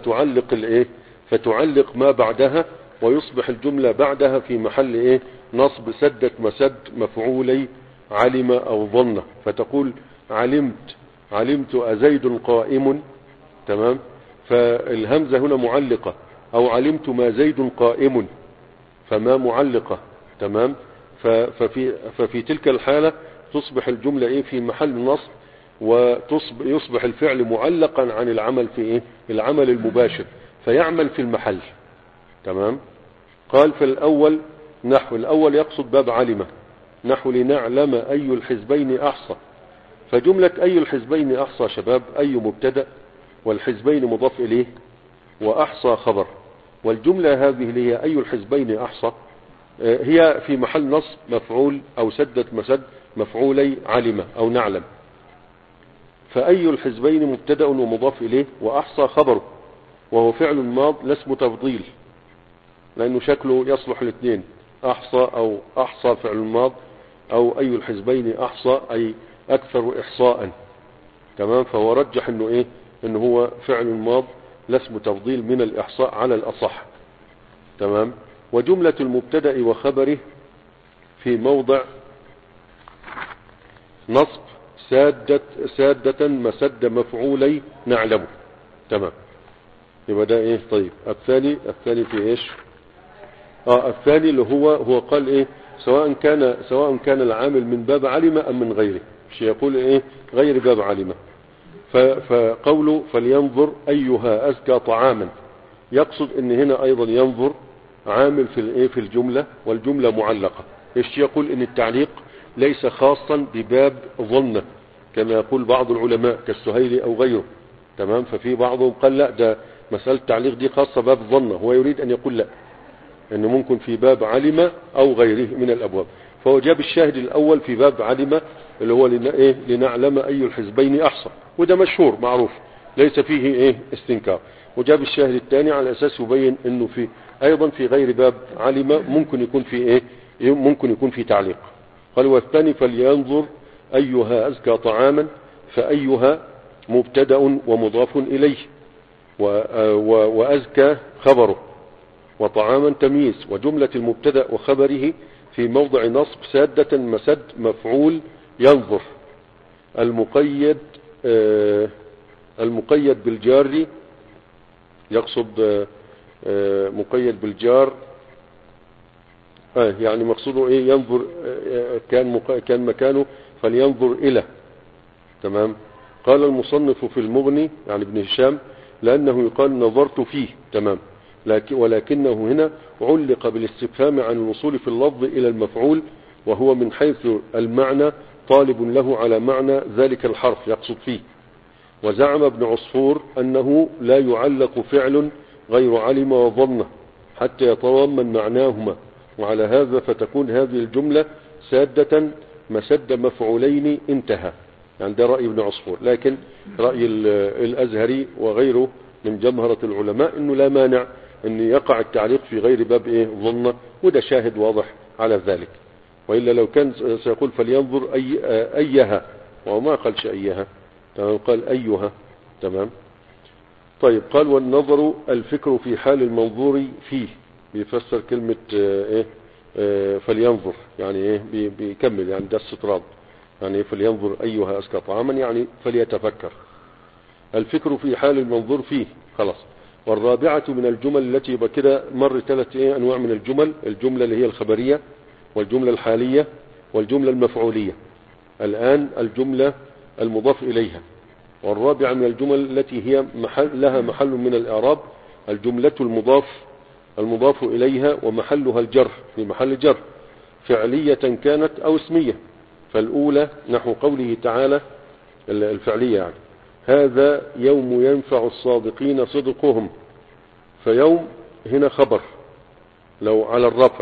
فتعلق ما بعدها ويصبح الجملة بعدها في محل نصب سدت مسد مفعولي علم أو ظن. فتقول علمت أزيد قائم. تمام. فالهمزة هنا معلقة، أو علمت ما زيد قائم فما معلقة. تمام. ففي تلك الحالة تصبح الجملة في محل نصب، ويصبح الفعل معلقا عن العمل في العمل المباشر فيعمل في المحل. تمام. قال في الأول نحو الأول يقصد باب علمة نحو لنعلم أي الحزبين أحصى. فجملة أي الحزبين أحصى شباب أي مبتدأ والحزبين مضاف إليه وأحصى خبر، والجملة هذه اللي هي أي الحزبين أحصى هي في محل نصب مفعول أو سدت مسد مفعولي علمة أو نعلم. فأي الحزبين مبتدأ ومضاف إليه وأحصى خبره، وهو فعل ماض لا اسم تفضيل لأنه شكله يصلح الاثنين، أحصى أو أحصى فعل ماض أو أي الحزبين أحصى أي أكثر إحصاء. تمام. فهو رجح إنه هو فعل ماض لا اسم تفضيل من الإحصاء على الأصح. تمام. وجملة المبتدأ وخبره في موضع نصب سادة مسد مفعولي نعلمه. تمام. يبقى ده طيب. الثاني في ايش؟ الثاني اللي هو قال سواء كان العامل من باب علم ام من غيره، مش يقول غير باب علم. فقوله فلينظر ايها ازكى طعاما، يقصد ان هنا ايضا ينظر عامل في الجملة، والجملة معلقة. ايش يقول ان التعليق ليس خاصا بباب ظن كما يقول بعض العلماء كالسهيلي او غيره، تمام. ففي بعضهم قال لا، ده مسألة التعليق دي خاصة باب ظن. هو يريد ان يقول لا، انه ممكن في باب علم او غيره من الابواب. فهو جاب الشاهد الاول في باب علم اللي هو لنعلم اي الحزبين احصى، وده مشهور معروف ليس فيه استنكار. وجاب الشاهد الثاني على اساس يبين انه في ايضا في غير باب علم ممكن يكون في ممكن يكون في تعليق. قال والثاني فلينظر ايها ازكى طعاما، فايها مبتدأ ومضاف اليه، وازكى خبره، وطعاما تمييز، وجملة المبتدأ وخبره في موضع نصب سادة مسد مفعول ينظر. المقيد بالجار يقصد مقيد بالجار، يعني مقصوده ينظر، كان مكانه فلينظر إلى، تمام. قال المصنف في المغني يعني ابن هشام لأنه يقال نظرت فيه، تمام، ولكنه هنا علق بالاستفهام عن الوصول في اللفظ إلى المفعول، وهو من حيث المعنى طالب له على معنى ذلك الحرف يقصد فيه. وزعم ابن عصفور أنه لا يعلق فعل غير علم وظن حتى يتضمن معناهما، وعلى هذا فتكون هذه الجملة سادة مسد مفعولين انتهى. يعني ده رأي ابن عصفور، لكن رأي الأزهري وغيره من جمهرة العلماء انه لا مانع ان يقع التعليق في غير باب ظن، وده شاهد واضح على ذلك. وإلا لو كان سيقول فلينظر أيها، وهو ما قالش أيها، تمام، قال أيها، تمام. طيب قال والنظر الفكر في حال المنظور فيه، بيفسر كلمة فلينظر يعني بيكمل، يعني ده استطراد، يعني فلينظر أيها أزكى طعاما يعني فليتفكر. الفكر في حال المنظور فيه، خلاص. والرابعة من الجمل التي بكده مر 3 أنواع من الجمل: الجملة اللي هي الخبرية، والجملة الحالية، والجملة المفعولية. الآن الجملة المضاف إليها. والرابعة من الجمل التي هي لها محل من الإعراب: الجملة المضاف إليها ومحلها الجر، في محل جر، فعلية كانت أو اسمية. فالأولى نحو قوله تعالى الفعلية، يعني هذا يوم ينفع الصادقين صدقهم. فيوم هنا خبر لو على الرفع،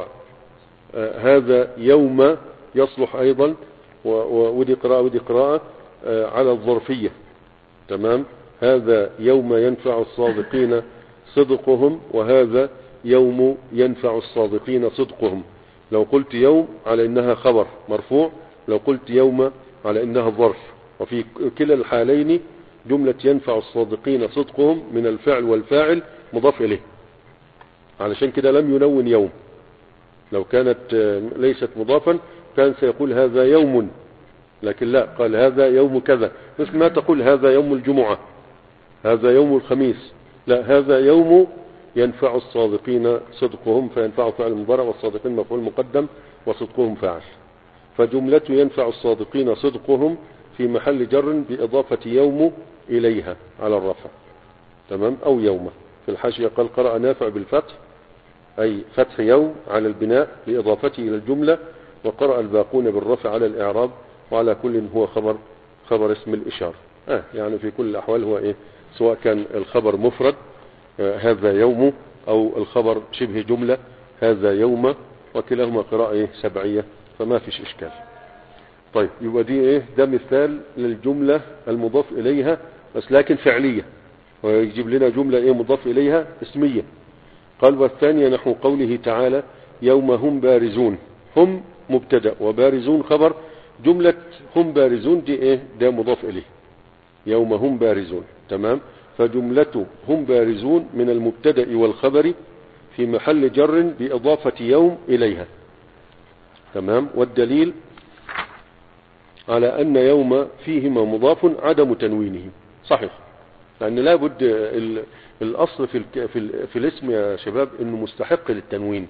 هذا يوم يصلح أيضا، ودي قراءة على الظرفية، تمام. هذا يوم ينفع الصادقين صدقهم، وهذا يوم ينفع الصادقين صدقهم. لو قلت يوم على إنها خبر مرفوع، لو قلت يوم على إنها ظرف. وفي كلا الحالين جملة ينفع الصادقين صدقهم من الفعل والفاعل مضاف إليه، علشان كده لم ينون يوم. لو كانت ليست مضافا كان سيقول هذا يوم، لكن لا، قال هذا يوم كذا، مثل ما تقول هذا يوم الجمعة، هذا يوم الخميس، لا، هذا يوم ينفع الصادقين صدقهم، فينفع فعل مضارع، والصادقين مفعول مقدم، وصدقهم فاعل. فجملة ينفع الصادقين صدقهم في محل جر بإضافة يوم إليها على الرفع، تمام، أو يوم. في الحاشية قال قرأ نافع بالفتح، أي فتح يوم على البناء بإضافته إلى الجملة، وقرأ الباقون بالرفع على الإعراب. وعلى كل هو خبر اسم الإشارة. يعني في كل الأحوال هو سواء كان الخبر مفرد هذا يوم، أو الخبر شبه جملة هذا يوم، وكلاهما قراءة سبعية، فما فيش إشكال. طيب يبقى دي ده مثال للجملة المضاف إليها، بس لكن فعلية، ويجيب لنا جملة مضاف إليها اسمية. قال والثانية نحو قوله تعالى يوم هم بارزون. هم مبتدأ وبارزون خبر. جملة هم بارزون دي ده مضاف إليه، يوم هم بارزون، تمام. فجملة هم بارزون من المبتدأ والخبر في محل جر بإضافة يوم إليها، تمام. والدليل على أن يوم فيهما مضاف عدم تنوينه، صحيح، لأن لا بد الأصل في الاسم يا شباب إنه مستحق للتنوين.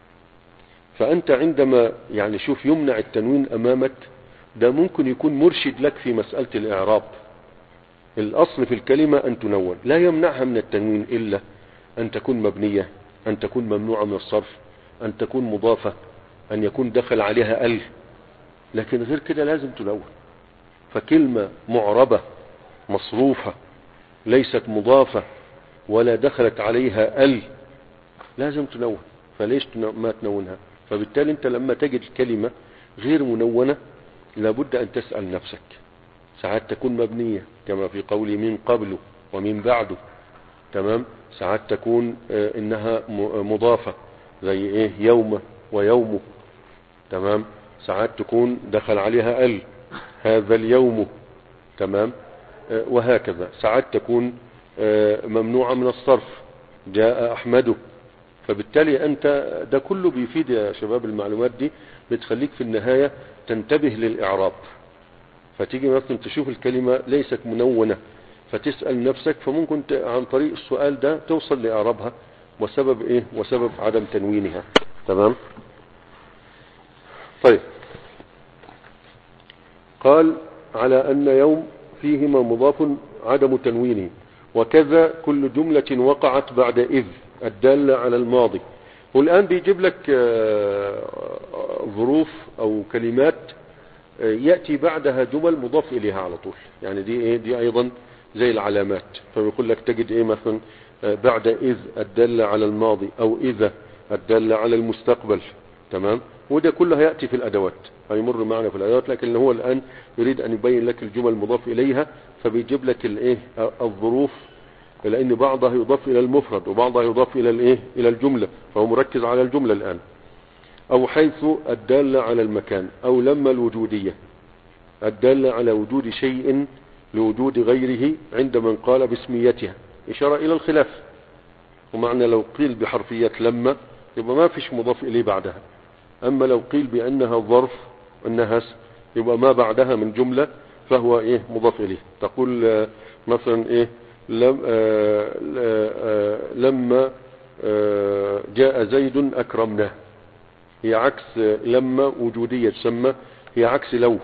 فأنت عندما يعني شوف يمنع التنوين أمامك، ده ممكن يكون مرشد لك في مسألة الإعراب. الأصل في الكلمة أن تنون، لا يمنعها من التنوين إلا أن تكون مبنية أن تكون ممنوعة من الصرف، أن تكون مضافة، أن يكون دخل عليها ال، لكن غير كده لازم تلون. فكلمة معربة مصروفة ليست مضافة ولا دخلت عليها ال لازم تلون، فليش ما تنونها؟ فبالتالي انت لما تجد الكلمة غير منونة لابد ان تسأل نفسك. ساعات تكون مبنية كما في قولي من قبله ومن بعده، تمام. ساعات تكون انها مضافة زي ايه يوم ويومه، تمام. ساعات تكون دخل عليها ال، هذا اليوم، تمام. وهكذا. ساعات تكون ممنوعة من الصرف، جاء احمده. فبالتالي انت ده كله بيفيد يا شباب، المعلومات دي بتخليك في النهاية تنتبه للاعراب. فتيجي مثلا تشوف الكلمة ليست منونة فتسأل نفسك، فممكن عن طريق السؤال ده توصل لإعرابها وسبب ايه، وسبب عدم تنوينها، تمام. طيب، قال على أن يوم فيهما مضاف عدم تنوينه، وكذا كل جملة وقعت بعد إذ الدالة على الماضي. والآن بيجيب لك ظروف أو كلمات يأتي بعدها جمل مضاف إليها على طول، يعني دي ايه، دي أيضا زي العلامات. فبيقول لك تجد ايه مثلا بعد إذ الدالة على الماضي، أو إذا الدالة على المستقبل، تمام. وده كله يأتي في الأدوات، هيمر معنا في الأدوات، لكن هو الآن يريد أن يبين لك الجمل مضاف إليها، فبيجيب لك الايه الظروف، لأن بعضها يضاف إلى المفرد وبعضها يضاف إلى الايه إلى الجملة، فهو مركز على الجملة الآن. أو حيث الدالة على المكان، أو لما الوجودية الدالة على وجود شيء لوجود غيره عند من قال باسميتها، إشارة إلى الخلاف. ومعنى لو قيل بحرفية لما يبقى ما فيش مضاف إليه بعدها، أما لو قيل بأنها ظرف أنها اسم يبقى ما بعدها من جملة فهو إيه مضاف إليه. تقول مثلا إيه لما جاء زيد أكرمناه، هي عكس لما وجودية تسمى، هي عكس لو.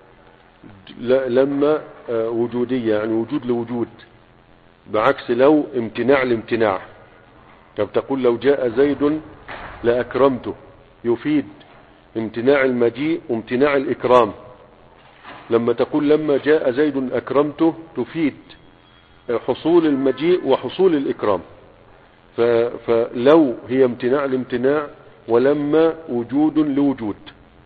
لما وجودية يعني وجود لوجود، بعكس لو امتناع لامتناع. طب تقول لو جاء زيد لأكرمته، يفيد امتناع المجيء وامتناع الإكرام. لما تقول لما جاء زيد أكرمته تفيد حصول المجيء وحصول الإكرام. فلو هي امتناع لامتناع، ولما وجود لوجود.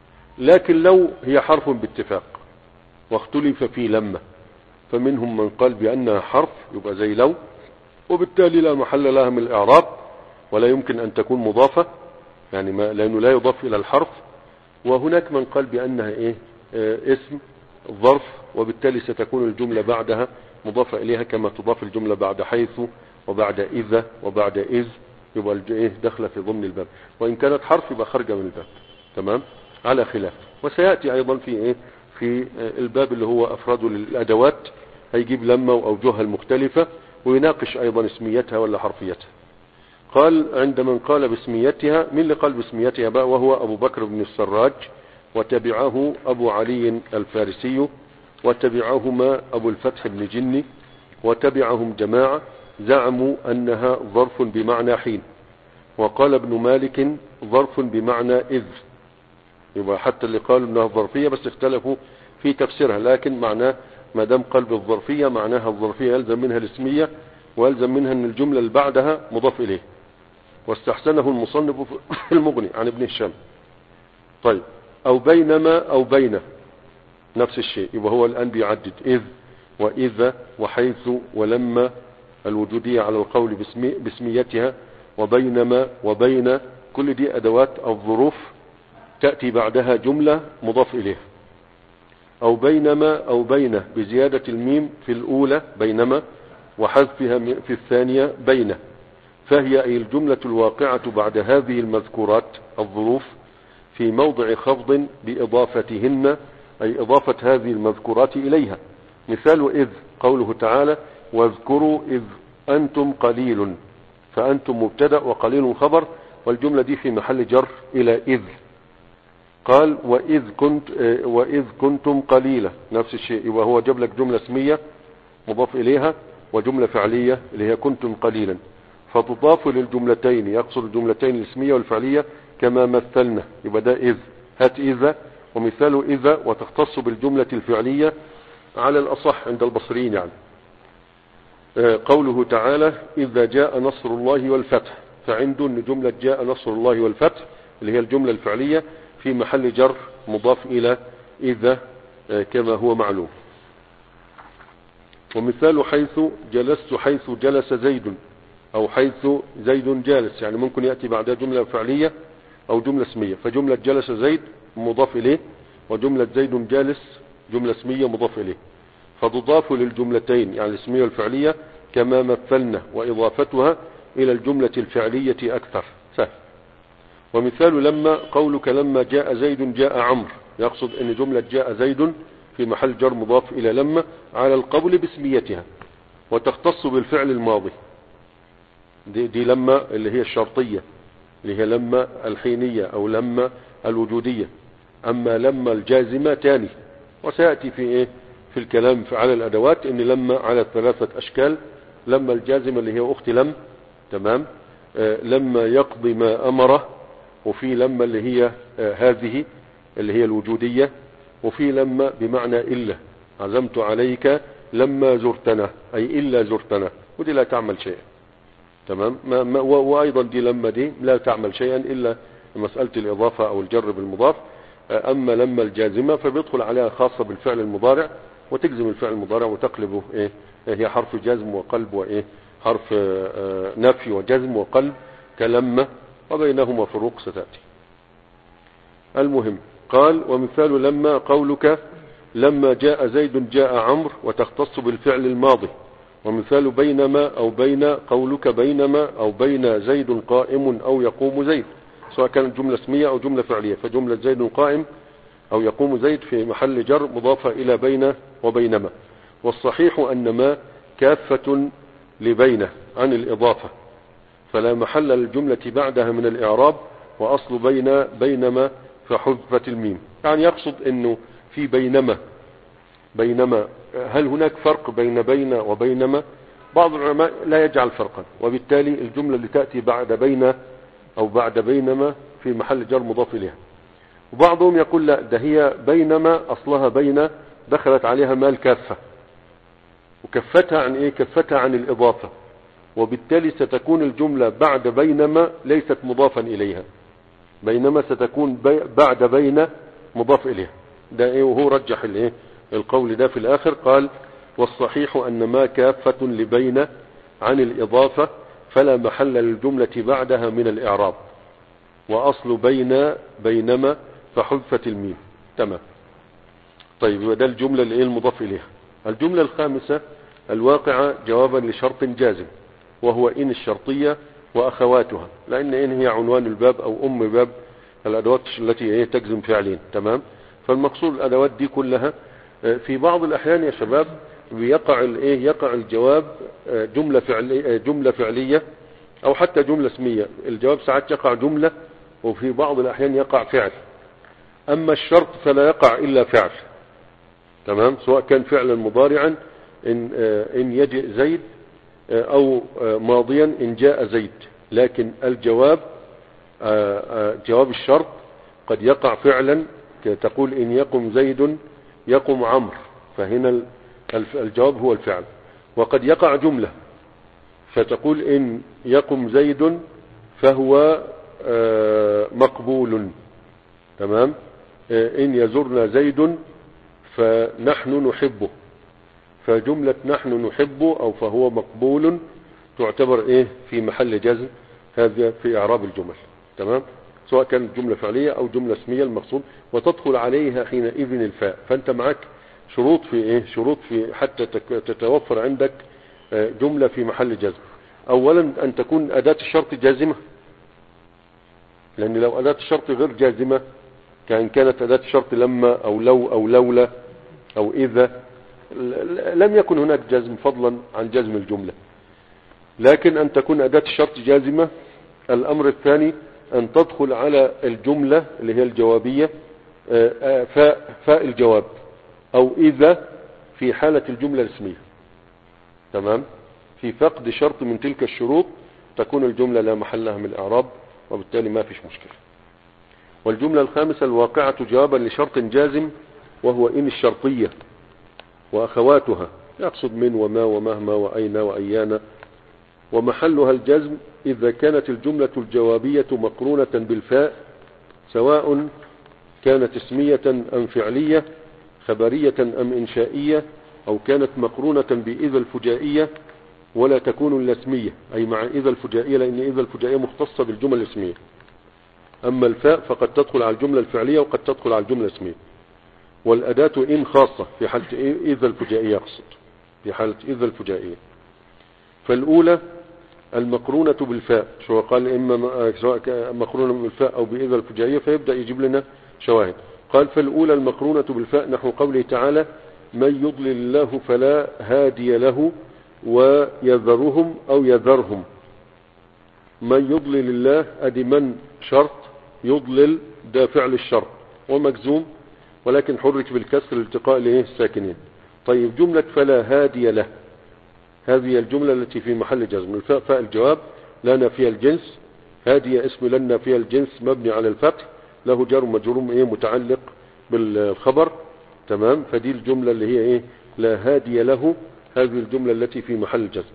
لكن لو هي حرف باتفاق، واختلف في لما، فمنهم من قال بأنها حرف يبقى زي لو، وبالتالي لا محل لها من الإعراب، ولا يمكن أن تكون مضافة، يعني لأنه لا يضاف إلى الحرف. وهناك من قال بأنها إيه اسم ظرف، وبالتالي ستكون الجملة بعدها مضافة إليها كما تضاف الجملة بعد حيث وبعد إذا وبعد إذ، يبقى إيه داخله في ضمن الباب. وإن كانت حرف يبقى خارجة من الباب، تمام، على خلاف. وسيأتي أيضا في إيه في الباب اللي هو أفراده للأدوات، هيجيب لما وأوجهها المختلفة، ويناقش أيضا اسميتها ولا حرفيتها. قال عند من قال باسميتها، من اللي قال باسميتها بقى؟ وهو أبو بكر بن السراج، وتبعه أبو علي الفارسي، وتبعهما أبو الفتح بن جني، وتبعهم جماعة زعموا أنها ظرف بمعنى حين. وقال ابن مالك ظرف بمعنى إذ. يبقى حتى اللي قالوا أنها ظرفية بس اختلفوا في تفسيرها، لكن معناه ما دام قال بالظرفية معناها الظرفية يلزم منها الاسمية، ويلزم منها أن الجملة اللي بعدها مضاف إليه. واستحسنه المصنف في المغني عن ابن هشام. طيب، أو بينما أو بين، نفس الشيء. يبقى هو الآن بيعدد إذ وإذا وحيث ولما الوجودية على القول باسميتها، وبينما وبين، كل دي أدوات الظروف تأتي بعدها جملة مضاف إليها. أو بينما أو بين بزيادة الميم في الأولى بينما، وحذفها في الثانية بين، فهي أي الجملة الواقعة بعد هذه المذكورات الظروف في موضع خفض بإضافتهن، أي إضافة هذه المذكورات إليها. مثال إذ قوله تعالى واذكروا إذ أنتم قليل، فأنتم مبتدأ وقليل خبر، والجملة دي في محل جر إلى إذ. قال وإذ كنتم قليلة، نفس الشيء. وهو جاب لك جملة اسمية مضاف إليها، وجملة فعلية اللي هي كنتم قليلا. فتضاف للجملتين، يقصد الجملتين الاسمية والفعلية كما مثلنا. يبقى ده إذ، هات إذا ومثال إذا، وتختص بالجملة الفعلية على الأصح عند البصريين يعني. قوله تعالى إذا جاء نصر الله والفتح، فعنده أن جملة جاء نصر الله والفتح اللي هي الجملة الفعلية في محل جر مضاف إلى إذا كما هو معلوم. ومثال حيث جلست، حيث جلس زيد، أو حيث زيد جالس، يعني ممكن يأتي بعدها جملة فعلية أو جملة اسمية. فجملة جلس زيد مضاف إليه، وجملة زيد جالس جملة اسمية مضاف إليه، فتضاف للجملتين يعني الاسمية والفعلية كما مثلنا، وإضافتها إلى الجملة الفعلية أكثر سهل. ومثال لما قولك لما جاء زيد جاء عمرو، يقصد أن جملة جاء زيد في محل جر مضاف إلى لما على القول باسميتها، وتختص بالفعل الماضي. دي لما اللي هي الشرطية، اللي هي لما الحينية أو لما الوجودية. أما لما الجازمة تاني، وسيأتي في إيه في الكلام على الأدوات إن لما على 3 أشكال. لما الجازمة اللي هي أخت لم، تمام. لما يقضي ما أمره، وفي لما اللي هي هذه اللي هي الوجودية، وفي لما بمعنى إلا، عزمت عليك لما زرتنا أي إلا زرتنا، ودي لا تعمل شيئا، تمام. وأيضا دي لما دي لا تعمل شيئا إلا مسألة الإضافة أو الجر بالمضاف. أما لما الجازمة فبيدخل عليها خاصة بالفعل المضارع، وتجزم الفعل المضارع وتقلبه إيه، هي حرف جزم وقلب، وإيه حرف نفي وجزم وقلب كلمة، وبينهما فروق ستأتي. المهم قال ومثال لما قولك لما جاء زيد جاء عمرو، وتختص بالفعل الماضي. ومثال بينما أو بين قولك بينما أو بين زيد قائم أو يقوم زيد، سواء كانت جملة اسمية أو جملة فعلية. فجملة زيد قائم أو يقوم زيد في محل جر مضافة إلى بين وبينما. والصحيح أن ما كافة لبينه عن الإضافة، فلا محل للجملة بعدها من الإعراب، وأصل بينما فحذفت الميم. يعني يقصد أنه في بينما هل هناك فرق بين وبينما؟ بعض العلماء لا يجعل فرقا، وبالتالي الجملة اللي تأتي بعد بين أو بعد بينما في محل جر مضاف إليها. وبعضهم يقول لا، ده هي بينما أصلها بين دخلت عليها ما الكافة، وكفتها عن إيه؟ كفتها عن الإضافة، وبالتالي ستكون الجملة بعد بينما ليست مضافا إليها. بينما ستكون بعد بين مضاف إليها. ده إيه؟ وهو رجح الإيه القول ده في الآخر. قال والصحيح أن ما كافة لبين عن الإضافة، فلا محل للجملة بعدها من الإعراب، وأصل بينما فحذفت الميم. تمام. طيب وده الجملة اللي المضاف إليها. الجملة الخامسة الواقعة جوابا لشرط جازم، وهو إن الشرطية وأخواتها، لأن إن هي عنوان الباب أو أم باب الأدوات التي تجزم فعلين. تمام. فالمقصود الأدوات دي كلها في بعض الأحيان يا شباب يقع الجواب جملة فعلية أو حتى جملة اسمية. الجواب ساعات يقع جملة، وفي بعض الأحيان يقع فعل. أما الشرط فلا يقع إلا فعل، تمام، سواء كان فعلا مضارعا إن يجئ زيد، أو ماضيا إن جاء زيد. لكن الجواب جواب الشرط قد يقع فعلا، تقول إن يقم زيد يقم عمرو، فهنا الجواب هو الفعل. وقد يقع جملة فتقول إن يقم زيد فهو مقبول، تمام. إن يزرنا زيد فنحن نحبه، فجملة نحن نحبه أو فهو مقبول تعتبر في محل جزم، هذا في إعراب الجمل. تمام. سواء كانت جملة فعلية أو جملة اسمية المقصود، وتدخل عليها حينئذ الفاء. فأنت معك شروط في شروط في حتى تتوفر عندك جملة في محل جزم. أولا أن تكون أداة الشرط جازمة، لأن لو أداة الشرط غير جازمة كانت أداة الشرط لما أو لو أو لولا أو إذا لم يكن هناك جزم فضلا عن جزم الجملة. لكن أن تكون أداة الشرط جازمة. الأمر الثاني أن تدخل على الجملة اللي هي الجوابية فاء الجواب أو إذا في حالة الجملة الاسمية. تمام. في فقد شرط من تلك الشروط تكون الجملة لا محل لها من الإعراب، وبالتالي ما فيش مشكلة. والجملة الخامسة الواقعة جوابا لشرط جازم، وهو إن الشرطية وأخواتها، يقصد من وما ومهما وأين وأيان. ومحلها الجزم إذا كانت الجملة الجوابية مقرونة بالفاء، سواء كانت اسمية أم فعلية، خبرية أم إنشائية، أو كانت مقرونة بإذا الفجائية، ولا تكون إلا اسمية، أي مع إذا الفجائية، لأن إذا الفجائية مختصة بالجمل الاسمية. أما الفاء فقد تدخل على الجملة الفعلية وقد تدخل على الجملة الاسمية. والأداة إن خاصة في حالة إذا الفجائية، يقصد في حالة إذا الفجائية. فالأولى المقرونة بالفاء، شو قال إما سواء مقرونة بالفاء أو بإذا الفجائية، فيبدأ يجيب لنا شواهد. قال فالأولى المقرونة بالفاء نحو قوله تعالى من يضلل الله فلا هادي له ويذرهم أو يذرهم. من يضلل الله أدي من شرط، يضلل ده فعل الشرط ومجزوم، ولكن حرك بالكسر الالتقاء الساكنين. طيب جملة فلا هادي له، هذه الجملة التي في محل جزم. الفاء فاء الجواب لا نافية الجنس، هادي اسم لا نافية الجنس مبني على الفتح، له جر ومجرور متعلق بالخبر. تمام. فدي الجملة اللي هي لا هادي له، هذه الجملة التي في محل جزم.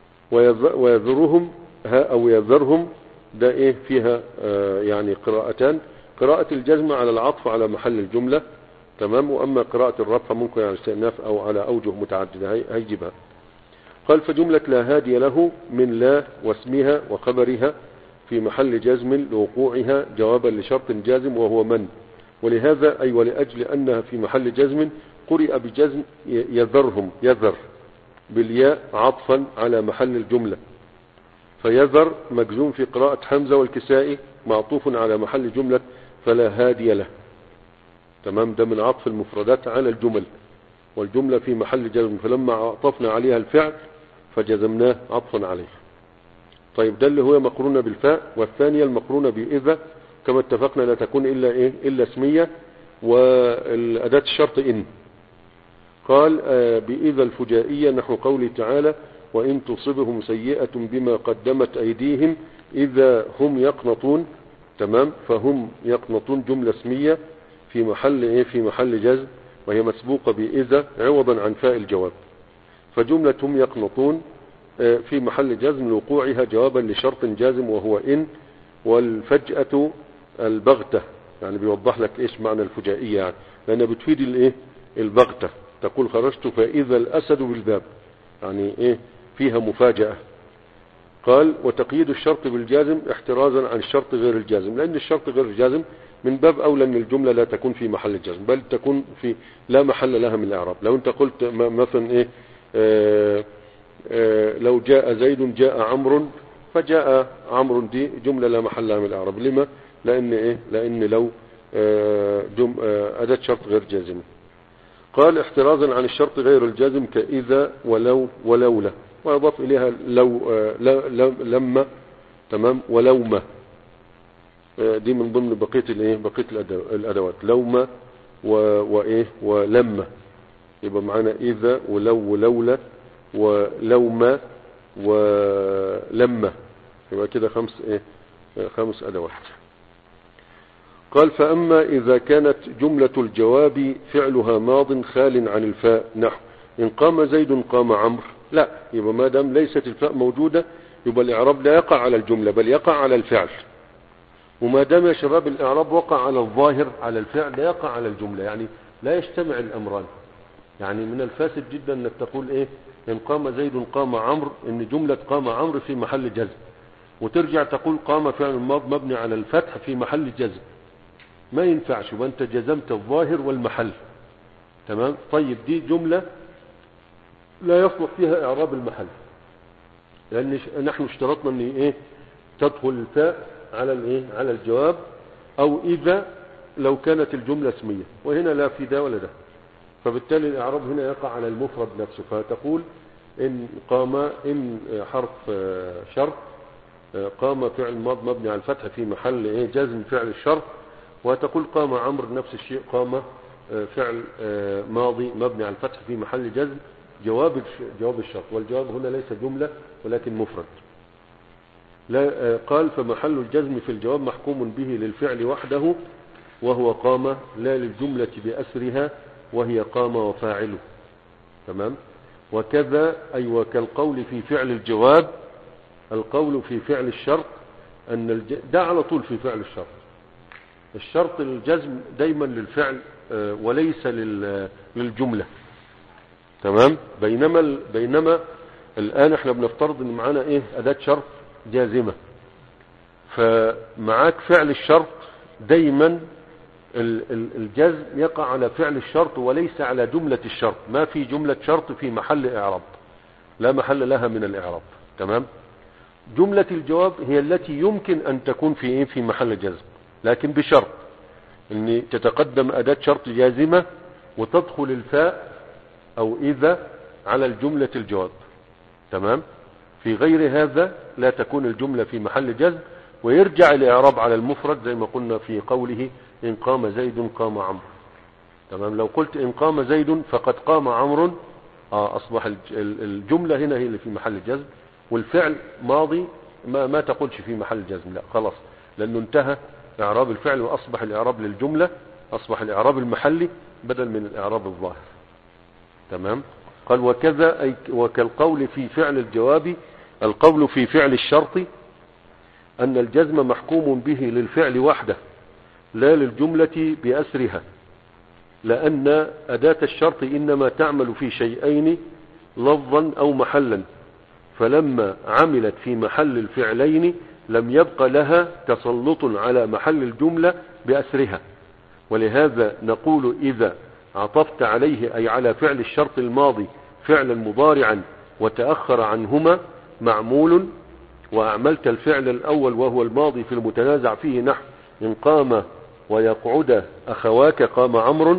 ويذرهم أو يذرهم ده فيها يعني قراءتان، قراءة الجزم على العطف على محل الجملة. تمام. وأما قراءة الرفع ممكن على الاستئناف أو على أوجه متعددة هيجيبها. قال فجملة لا هادي له من لا واسمها وخبرها في محل جزم لوقوعها جوابا لشرط جازم وهو من. ولهذا أي ولأجل أنها في محل جزم قرئ بجزم يذرهم، يذر بالياء عطفا على محل الجملة، فيذر مجزوم في قراءة حمزة والكسائي معطوف على محل جملة فلا هادي له. تمام. ده من عطف المفردات على الجمل، والجملة في محل جزم، فلما عطفنا عليها الفعل فجزمناه عطفا عليه. طيب ده اللي هو مقرونة بالفاء. والثانية المقرونة بإذا كما اتفقنا لا تكون إلا اسمية، والأداة الشرط إن. قال بإذا الفجائية نحو قوله تعالى وإن تصبهم سيئة بما قدمت أيديهم إذا هم يقنطون. تمام. فهم يقنطون جملة اسمية في محل جزم، وهي مسبوقة بإذا عوضا عن فاء الجواب. فجملة هم يقنطون في محل جزم لوقوعها جوابا لشرط جازم وهو إن. والفجأة البغتة، يعني بيوضح لك إيش معنى الفجائية، يعني لأنها بتفيد البغتة. تقول خرجت فإذا الأسد بالباب، يعني فيها مفاجأة. قال وتقييد الشرط بالجازم احترازا عن الشرط غير الجازم، لأن الشرط غير الجازم من باب أولى أن الجملة لا تكون في محل الجزم، بل تكون في لا محل لها من الإعراب. لو أنت قلت مثلا لو جاء زيد جاء عمرو، فجاء عمرو دي جملة لا محل لها من الإعراب. لما؟ لأن لو أداة شرط غير جازمة. قال احترازا عن الشرط غير الجازم كإذا ولو ولولا، وأضاف إليها لما. تمام. ولوما دي من ضمن بقية الأدوات، لوما ولما، يبقى معنا إذا ولو ولولا ولوما ولما، يبقى كده خمس أدوات. قال فأما إذا كانت جملة الجواب فعلها ماض خال عن الفاء نحو إن قام زيد قام عمرو، لا، يبقى ما دام ليست الفاء موجودة يبقى الإعراب لا يقع على الجملة بل يقع على الفعل. وما دام يا شباب الإعراب وقع على الظاهر على الفعل لا يقع على الجملة، يعني لا يجتمع الأمران. يعني من الفاسد جدا أنك تقول إن قام زيد قام عمرو، إن جملة قام عمرو في محل جزم، وترجع تقول قام فعل الماض مبني على الفتح في محل جزم. ما ينفعش، وانت جزمت الظاهر والمحل. تمام. طيب دي جملة لا يصلح فيها إعراب المحل، لأن نحن اشترطنا أن تدخل الفاء على الجواب، أو إذا لو كانت الجملة اسمية، وهنا لا في ده ولا ده، فبالتالي الإعراب هنا يقع على المفرد نفسه. فتقول إن قام إن حرف شرط، قام فعل ماض مبني على الفتح في محل جزم فعل الشرط، وتقول قام عمرو نفس الشيء، قام فعل ماضي مبني على الفتح في محل جزم جواب الشرط. والجواب هنا ليس جملة ولكن مفرد. لا قال فمحل الجزم في الجواب محكوم به للفعل وحده وهو قام، لا للجملة بأسرها وهي قام وفاعله. تمام. وكذا أي وكالقول في فعل الجواب، القول في فعل الشرط أن ده على طول في فعل الشرط. الشرط الجزم دايما للفعل وليس للجملة. تمام. بينما الآن احنا بنفترض ان معانا ايه أداة شرط جازمة، فمعاك فعل الشرط دايما الجزم يقع على فعل الشرط وليس على جملة الشرط. ما في جملة شرط في محل إعراب، لا محل لها من الإعراب. تمام. جملة الجواب هي التي يمكن أن تكون في إيه في محل جزم، لكن بشرط أن تتقدم أداة شرط جازمة وتدخل الفاء أو إذا على الجملة الجواب. تمام. في غير هذا لا تكون الجملة في محل جزم، ويرجع الإعراب على المفرد زي ما قلنا في قوله إن قام زيد قام عمرو. تمام. لو قلت إن قام زيد فقد قام عمرو، أصبح الجملة هنا هي اللي في محل جزم، والفعل ماضي ما تقولش في محل جزم، لا خلاص، لأنه انتهى إعراب الفعل وأصبح الإعراب للجملة، أصبح الإعراب المحلي بدل من الإعراب الظاهر. تمام. قال وكذا أي وكالقول في فعل الجواب، القول في فعل الشرط أن الجزم محكوم به للفعل وحده لا للجملة بأسرها، لأن أداة الشرط إنما تعمل في شيئين لفظا أو محلا، فلما عملت في محل الفعلين لم يبق لها تسلط على محل الجملة بأسرها. ولهذا نقول إذا عطفت عليه أي على فعل الشرط الماضي فعلا مضارعا وتأخر عنهما معمول، وأعملت الفعل الأول وهو الماضي في المتنازع فيه نحو إن قام ويقعد أخواك قام عمرو.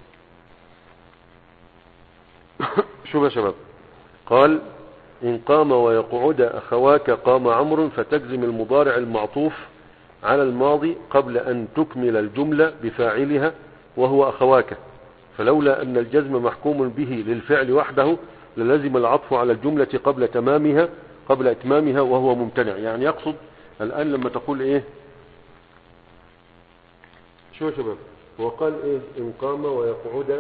شوف يا شباب، قال إن قام ويقعد أخواك قام عمرو، فتجزم المضارع المعطوف على الماضي قبل أن تكمل الجملة بفاعلها وهو أخواك، فلولا أن الجزم محكوم به للفعل وحده للزم العطف على الجملة قبل إتمامها وهو ممتنع. يعني يقصد الآن لما تقول إيه، شو يا شباب، هو قال إيه إن قام ويقعد،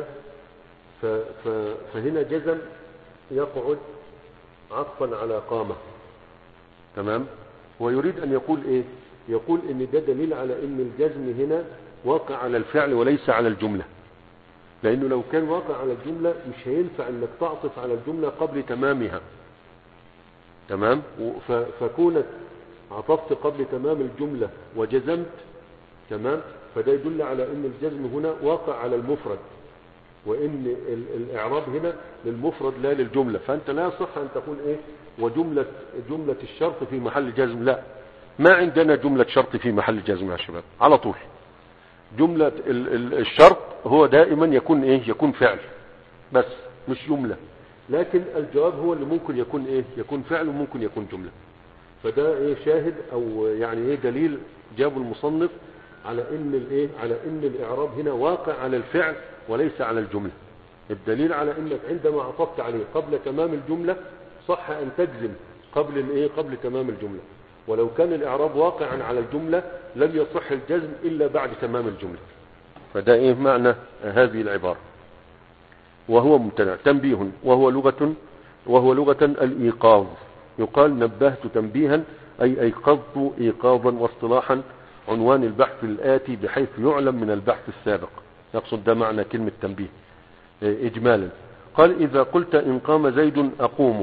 فهنا جزم يقعد عطفا على قامة. تمام. ويريد أن يقول إيه، يقول إن ده دليل على إن الجزم هنا واقع على الفعل وليس على الجملة، لأنه لو كان واقع على الجملة مش هينفع أنك تعطف على الجملة قبل تمامها. تمام. فكونك عطفت قبل تمام الجملة وجزمت، تمام، فده يدل على أن الجزم هنا واقع على المفرد، وإن الإعراب هنا للمفرد لا للجملة. فأنت لا يصح أن تقول إيه جملة الشرط في محل جزم، لا، ما عندنا جملة شرط في محل جزم يا شباب. على طول جملة الشرط هو دائما يكون إيه، يكون فعل بس مش جملة، لكن الجواب هو اللي ممكن يكون إيه، يكون فعل وممكن يكون جملة. فده إيه شاهد أو يعني إيه دليل جاب المصنف على إن الإعراب هنا واقع على الفعل وليس على الجملة. الدليل على إنك عندما عطفت عليه قبل تمام الجملة صح أن تجزم قبل تمام الجملة، ولو كان الإعراب واقعا على الجملة لم يصح الجزم إلا بعد تمام الجملة. فده إيه معنى هذه العبارة. وهو ممتنع. تنبيه وهو لغة الإيقاظ، يقال نبهت تنبيها أي أيقظت إيقاظا، واصطلاحا عنوان البحث الآتي بحيث يعلم من البحث السابق. يقصد ده معنى كلمة تنبيه إجمالا. قال إذا قلت إن قام زيد أقوم،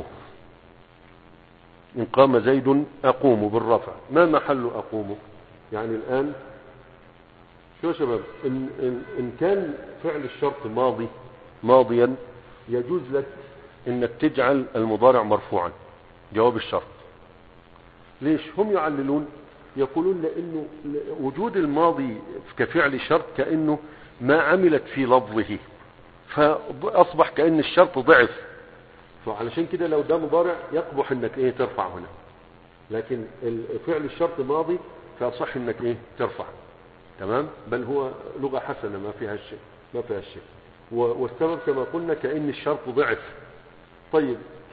إن قام زيد أقوم بالرفع، ما محل أقوم؟ يعني الآن شو يا شباب، إن كان فعل الشرط ماضيا يجوز لك إنك تجعل المضارع مرفوعا جواب الشرط. ليش؟ هم يعللون يقولون لأنه وجود الماضي كفعل شرط كأنه ما عملت في لفظه، فأصبح كأن الشرط ضعف، فعلشان كده لو ده مضارع يقبح انك ايه ترفع هنا، لكن فعل الشرط ماضي فصح انك ايه ترفع. تمام. بل هو لغة حسنة ما فيها الشيء. والسبب كما قلنا كأن الشرط ضعف. طيب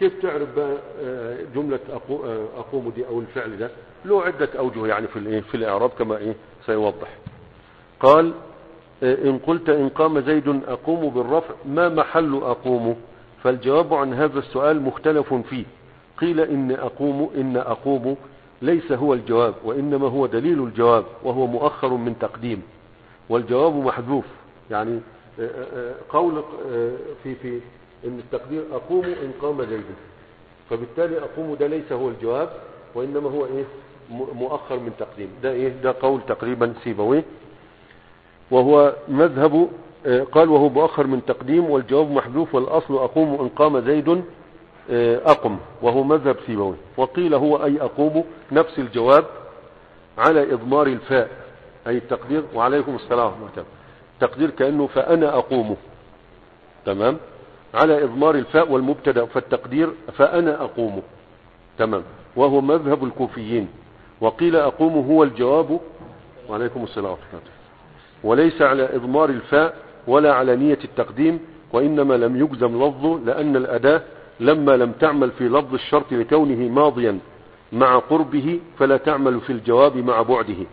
كيف تعرف بقى جملة أقوم دي أو الفعل ده؟ له عدة أوجه يعني في الإعراب كما سيوضح. قال إن قلت إن قام زيد أقوم بالرفع ما محل أقوم؟ فالجواب عن هذا السؤال مختلف فيه. قيل إن أقوم ليس هو الجواب، وإنما هو دليل الجواب، وهو مؤخر من تقديم، والجواب محذوف. يعني قول في إن التقدير أقوم إن قام زيد، فبالتالي أقوم ده ليس هو الجواب، وإنما هو مؤخر من تقديم. ده قول تقريبا سيبويه، وهو مذهب. قال وهو مؤخر من تقديم والجواب محذوف، والأصل أقوم إن قام زيد أقم، وهو مذهب سيبويه. وقيل هو أي أقوم نفس الجواب على إضمار الفاء، أي التقدير. وعليكم السلام ورحمة الله. تقدير كأنه فأنا أقوم، تمام، على إضمار الفاء والمبتدا، فالتقدير فأنا أقوم، تمام. وهو مذهب الكوفيين. وقيل أقوم هو الجواب، وعليكم السلام ورحمة الله، وليس على إضمار الفاء ولا على نية التقديم، وإنما لم يجزم لفظه، لأن الأداة لما لم تعمل في لفظ الشرط لكونه ماضيا مع قربه فلا تعمل في الجواب مع بعده.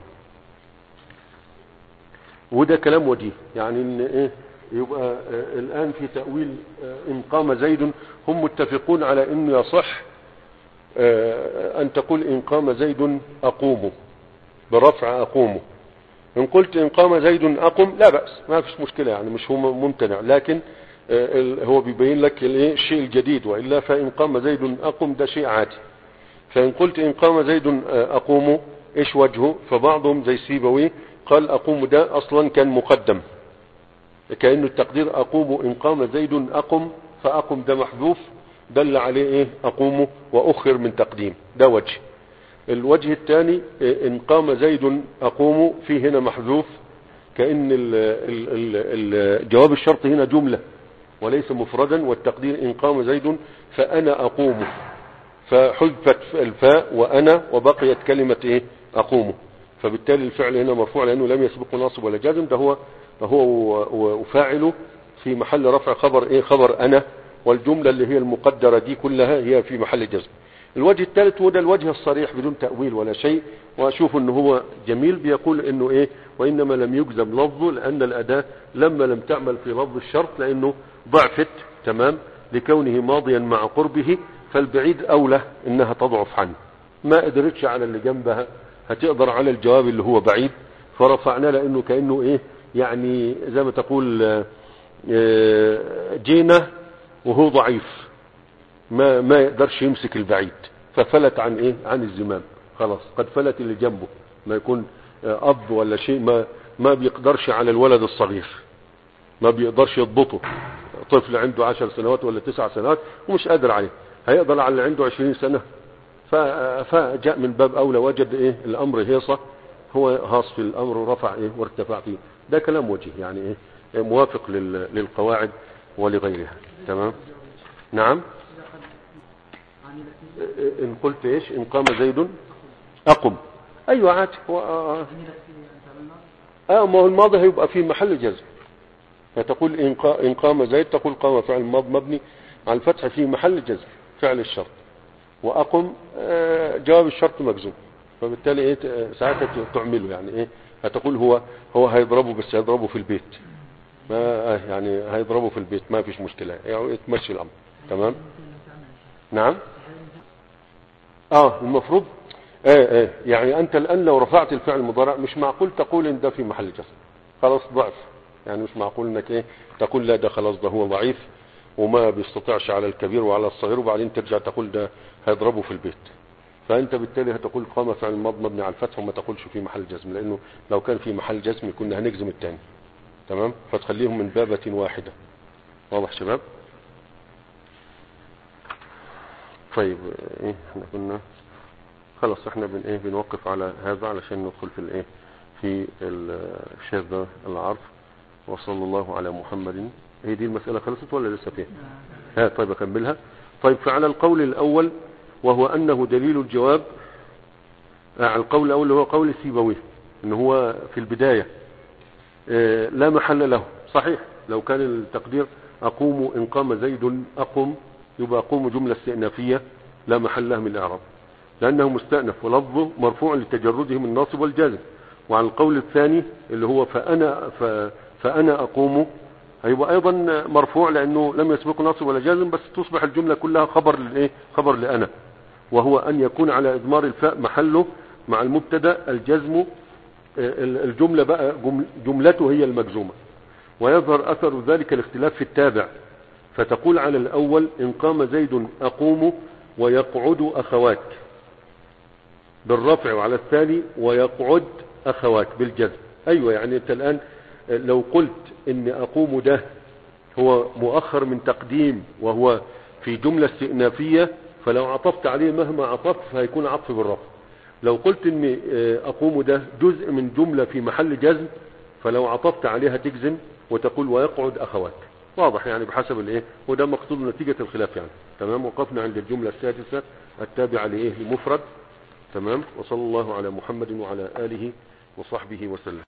وده كلام وجيه، يعني إن يبقى الآن في تأويل إن قام زيد هم متفقون على إنه يصح أن تقول إن قام زيد أقوم برفع أقوم. إن قلت إن قام زيد أقم لا بأس، ما فيش مشكلة، يعني مش هو ممتنع، لكن هو بيبين لك الشيء الجديد، وإلا فإن قام زيد أقم ده شيء عادي. فإن قلت إن قام زيد أقوم إيش وجهه؟ فبعضهم زي سيبويه قال أقوم ده أصلا كان مقدم، كأنه التقدير أقوم إن قام زيد أقم، فأقم ده محذوف دل عليه أقوم وأخر من تقديم. ده وجه. الوجه الثاني إن قام زيد أقوم، فيه هنا محذوف، كأن جواب الشرط هنا جملة وليس مفردا، والتقدير إن قام زيد فأنا أقوم، فحذفت الفاء وأنا وبقيت كلمة أقوم، فبالتالي الفعل هنا مرفوع لأنه لم يسبقه ناصب ولا جازم. ده هو فاعله في محل رفع خبر أنا، والجملة اللي هي المقدرة دي كلها هي في محل جزم. الوجه الثالث وده الوجه الصريح بدون تأويل ولا شيء، وأشوف أنه هو جميل، بيقول أنه وإنما لم يجزم لفظه لأن الأداة لما لم تعمل في لفظ الشرط لأنه ضعفت، تمام، لكونه ماضيا مع قربه، فالبعيد أولى أنها تضعف عنه. ما قدرتش على اللي جنبها، هتقدر على الجواب اللي هو بعيد، فرفعنا لأنه كأنه يعني زي ما تقول جينا وهو ضعيف، ما يقدرش يمسك البعيد، ففلت عن الزمام، خلاص قد فلت اللي جنبه. ما يكون أب ولا شيء ما بيقدرش على الولد الصغير، ما بيقدرش يضبطه. طفل عنده 10 سنوات ولا 9 سنوات ومش قادر عليه، هيقدر على اللي عنده 20 سنة. فجاء من باب أولى، وجد الأمر هيصة، هو هاص في الأمر ورفع وارتفع فيه. ده كلام وجيه، يعني موافق للقواعد ولغيرها، تمام. نعم. إن قلت إن قام زيد أقم، أيوة عادي. ما هو الماضي هيبقى في محل جزم، فتقول إن قام زيد، تقول قام فعل مبني على الفتح في محل جزم فعل الشرط، وأقم جواب الشرط مجزوم، فبالتالي ساعتها تعمله، يعني هتقول هو هيضربه، بس هيضربه في البيت، ما يعني هيضربه في البيت، ما فيش مشكلة، يعني تمشي الأمر، تمام. نعم. المفروض يعني أنت الآن لو رفعت الفعل المضارع مش معقول تقول إن ده في محل جزم، خلاص ضعف، يعني مش معقول إنك تقول لا ده خلاص ده هو ضعيف وما بيستطيعش على الكبير وعلى الصغير، وبعدين ترجع تقول ده هيضربه في البيت. فأنت بالتالي هتقول قام فعل مبني على الفتح وما تقولش في محل جزم، لأنه لو كان في محل جزم كنا هنجزم الثاني، تمام. فتخليهم من بابة واحدة. واضح شباب؟ طيب احنا كنا خلاص، احنا بنوقف على هذا علشان ندخل في الشاذ العرف. وصلى الله على محمد. هي دي المسألة خلصت ولا لسه فيها؟ طيب اكملها. طيب فعلى القول الأول وهو أنه دليل الجواب، القول الأول هو قول سيبويه إن هو في البداية لا محل له، صحيح لو كان التقدير أقوم إن قام زيد أقم يبقى أقوم جملة استئنافية لا محل لها من الإعراب، لأنه مستأنف ولفظه مرفوع لتجرده من الناصب والجازم. وعن القول الثاني اللي هو فأنا أقوم، هيبقى أيضا مرفوع لأنه لم يسبقه ناصب ولا جازم، بس تصبح الجملة كلها خبر للإيه؟ خبر لأنا، وهو أن يكون على إضمار الفاء محله مع المبتدا الجزم. الجملة بقى جملته هي المجزومة. ويظهر أثر ذلك الاختلاف في التابع، فتقول على الأول إن قام زيد أقوم ويقعد أخوات بالرفع، وعلى الثاني ويقعد أخوات بالجزم. أيوة، يعني أنت الآن لو قلت إن أقوم ده هو مؤخر من تقديم وهو في جملة استئنافية، فلو عطفت عليه مهما عطفت فهيكون عطف بالرفع. لو قلت إن أقوم ده جزء من جملة في محل جزم، فلو عطفت عليها تجزم وتقول ويقعد أخوات. واضح يعني بحسب الايه، وده مقصود نتيجة الخلاف يعني. تمام. وقفنا عند الجملة السادسة التابعة لإيه؟ المفرد. تمام. وصلى الله على محمد وعلى آله وصحبه وسلم.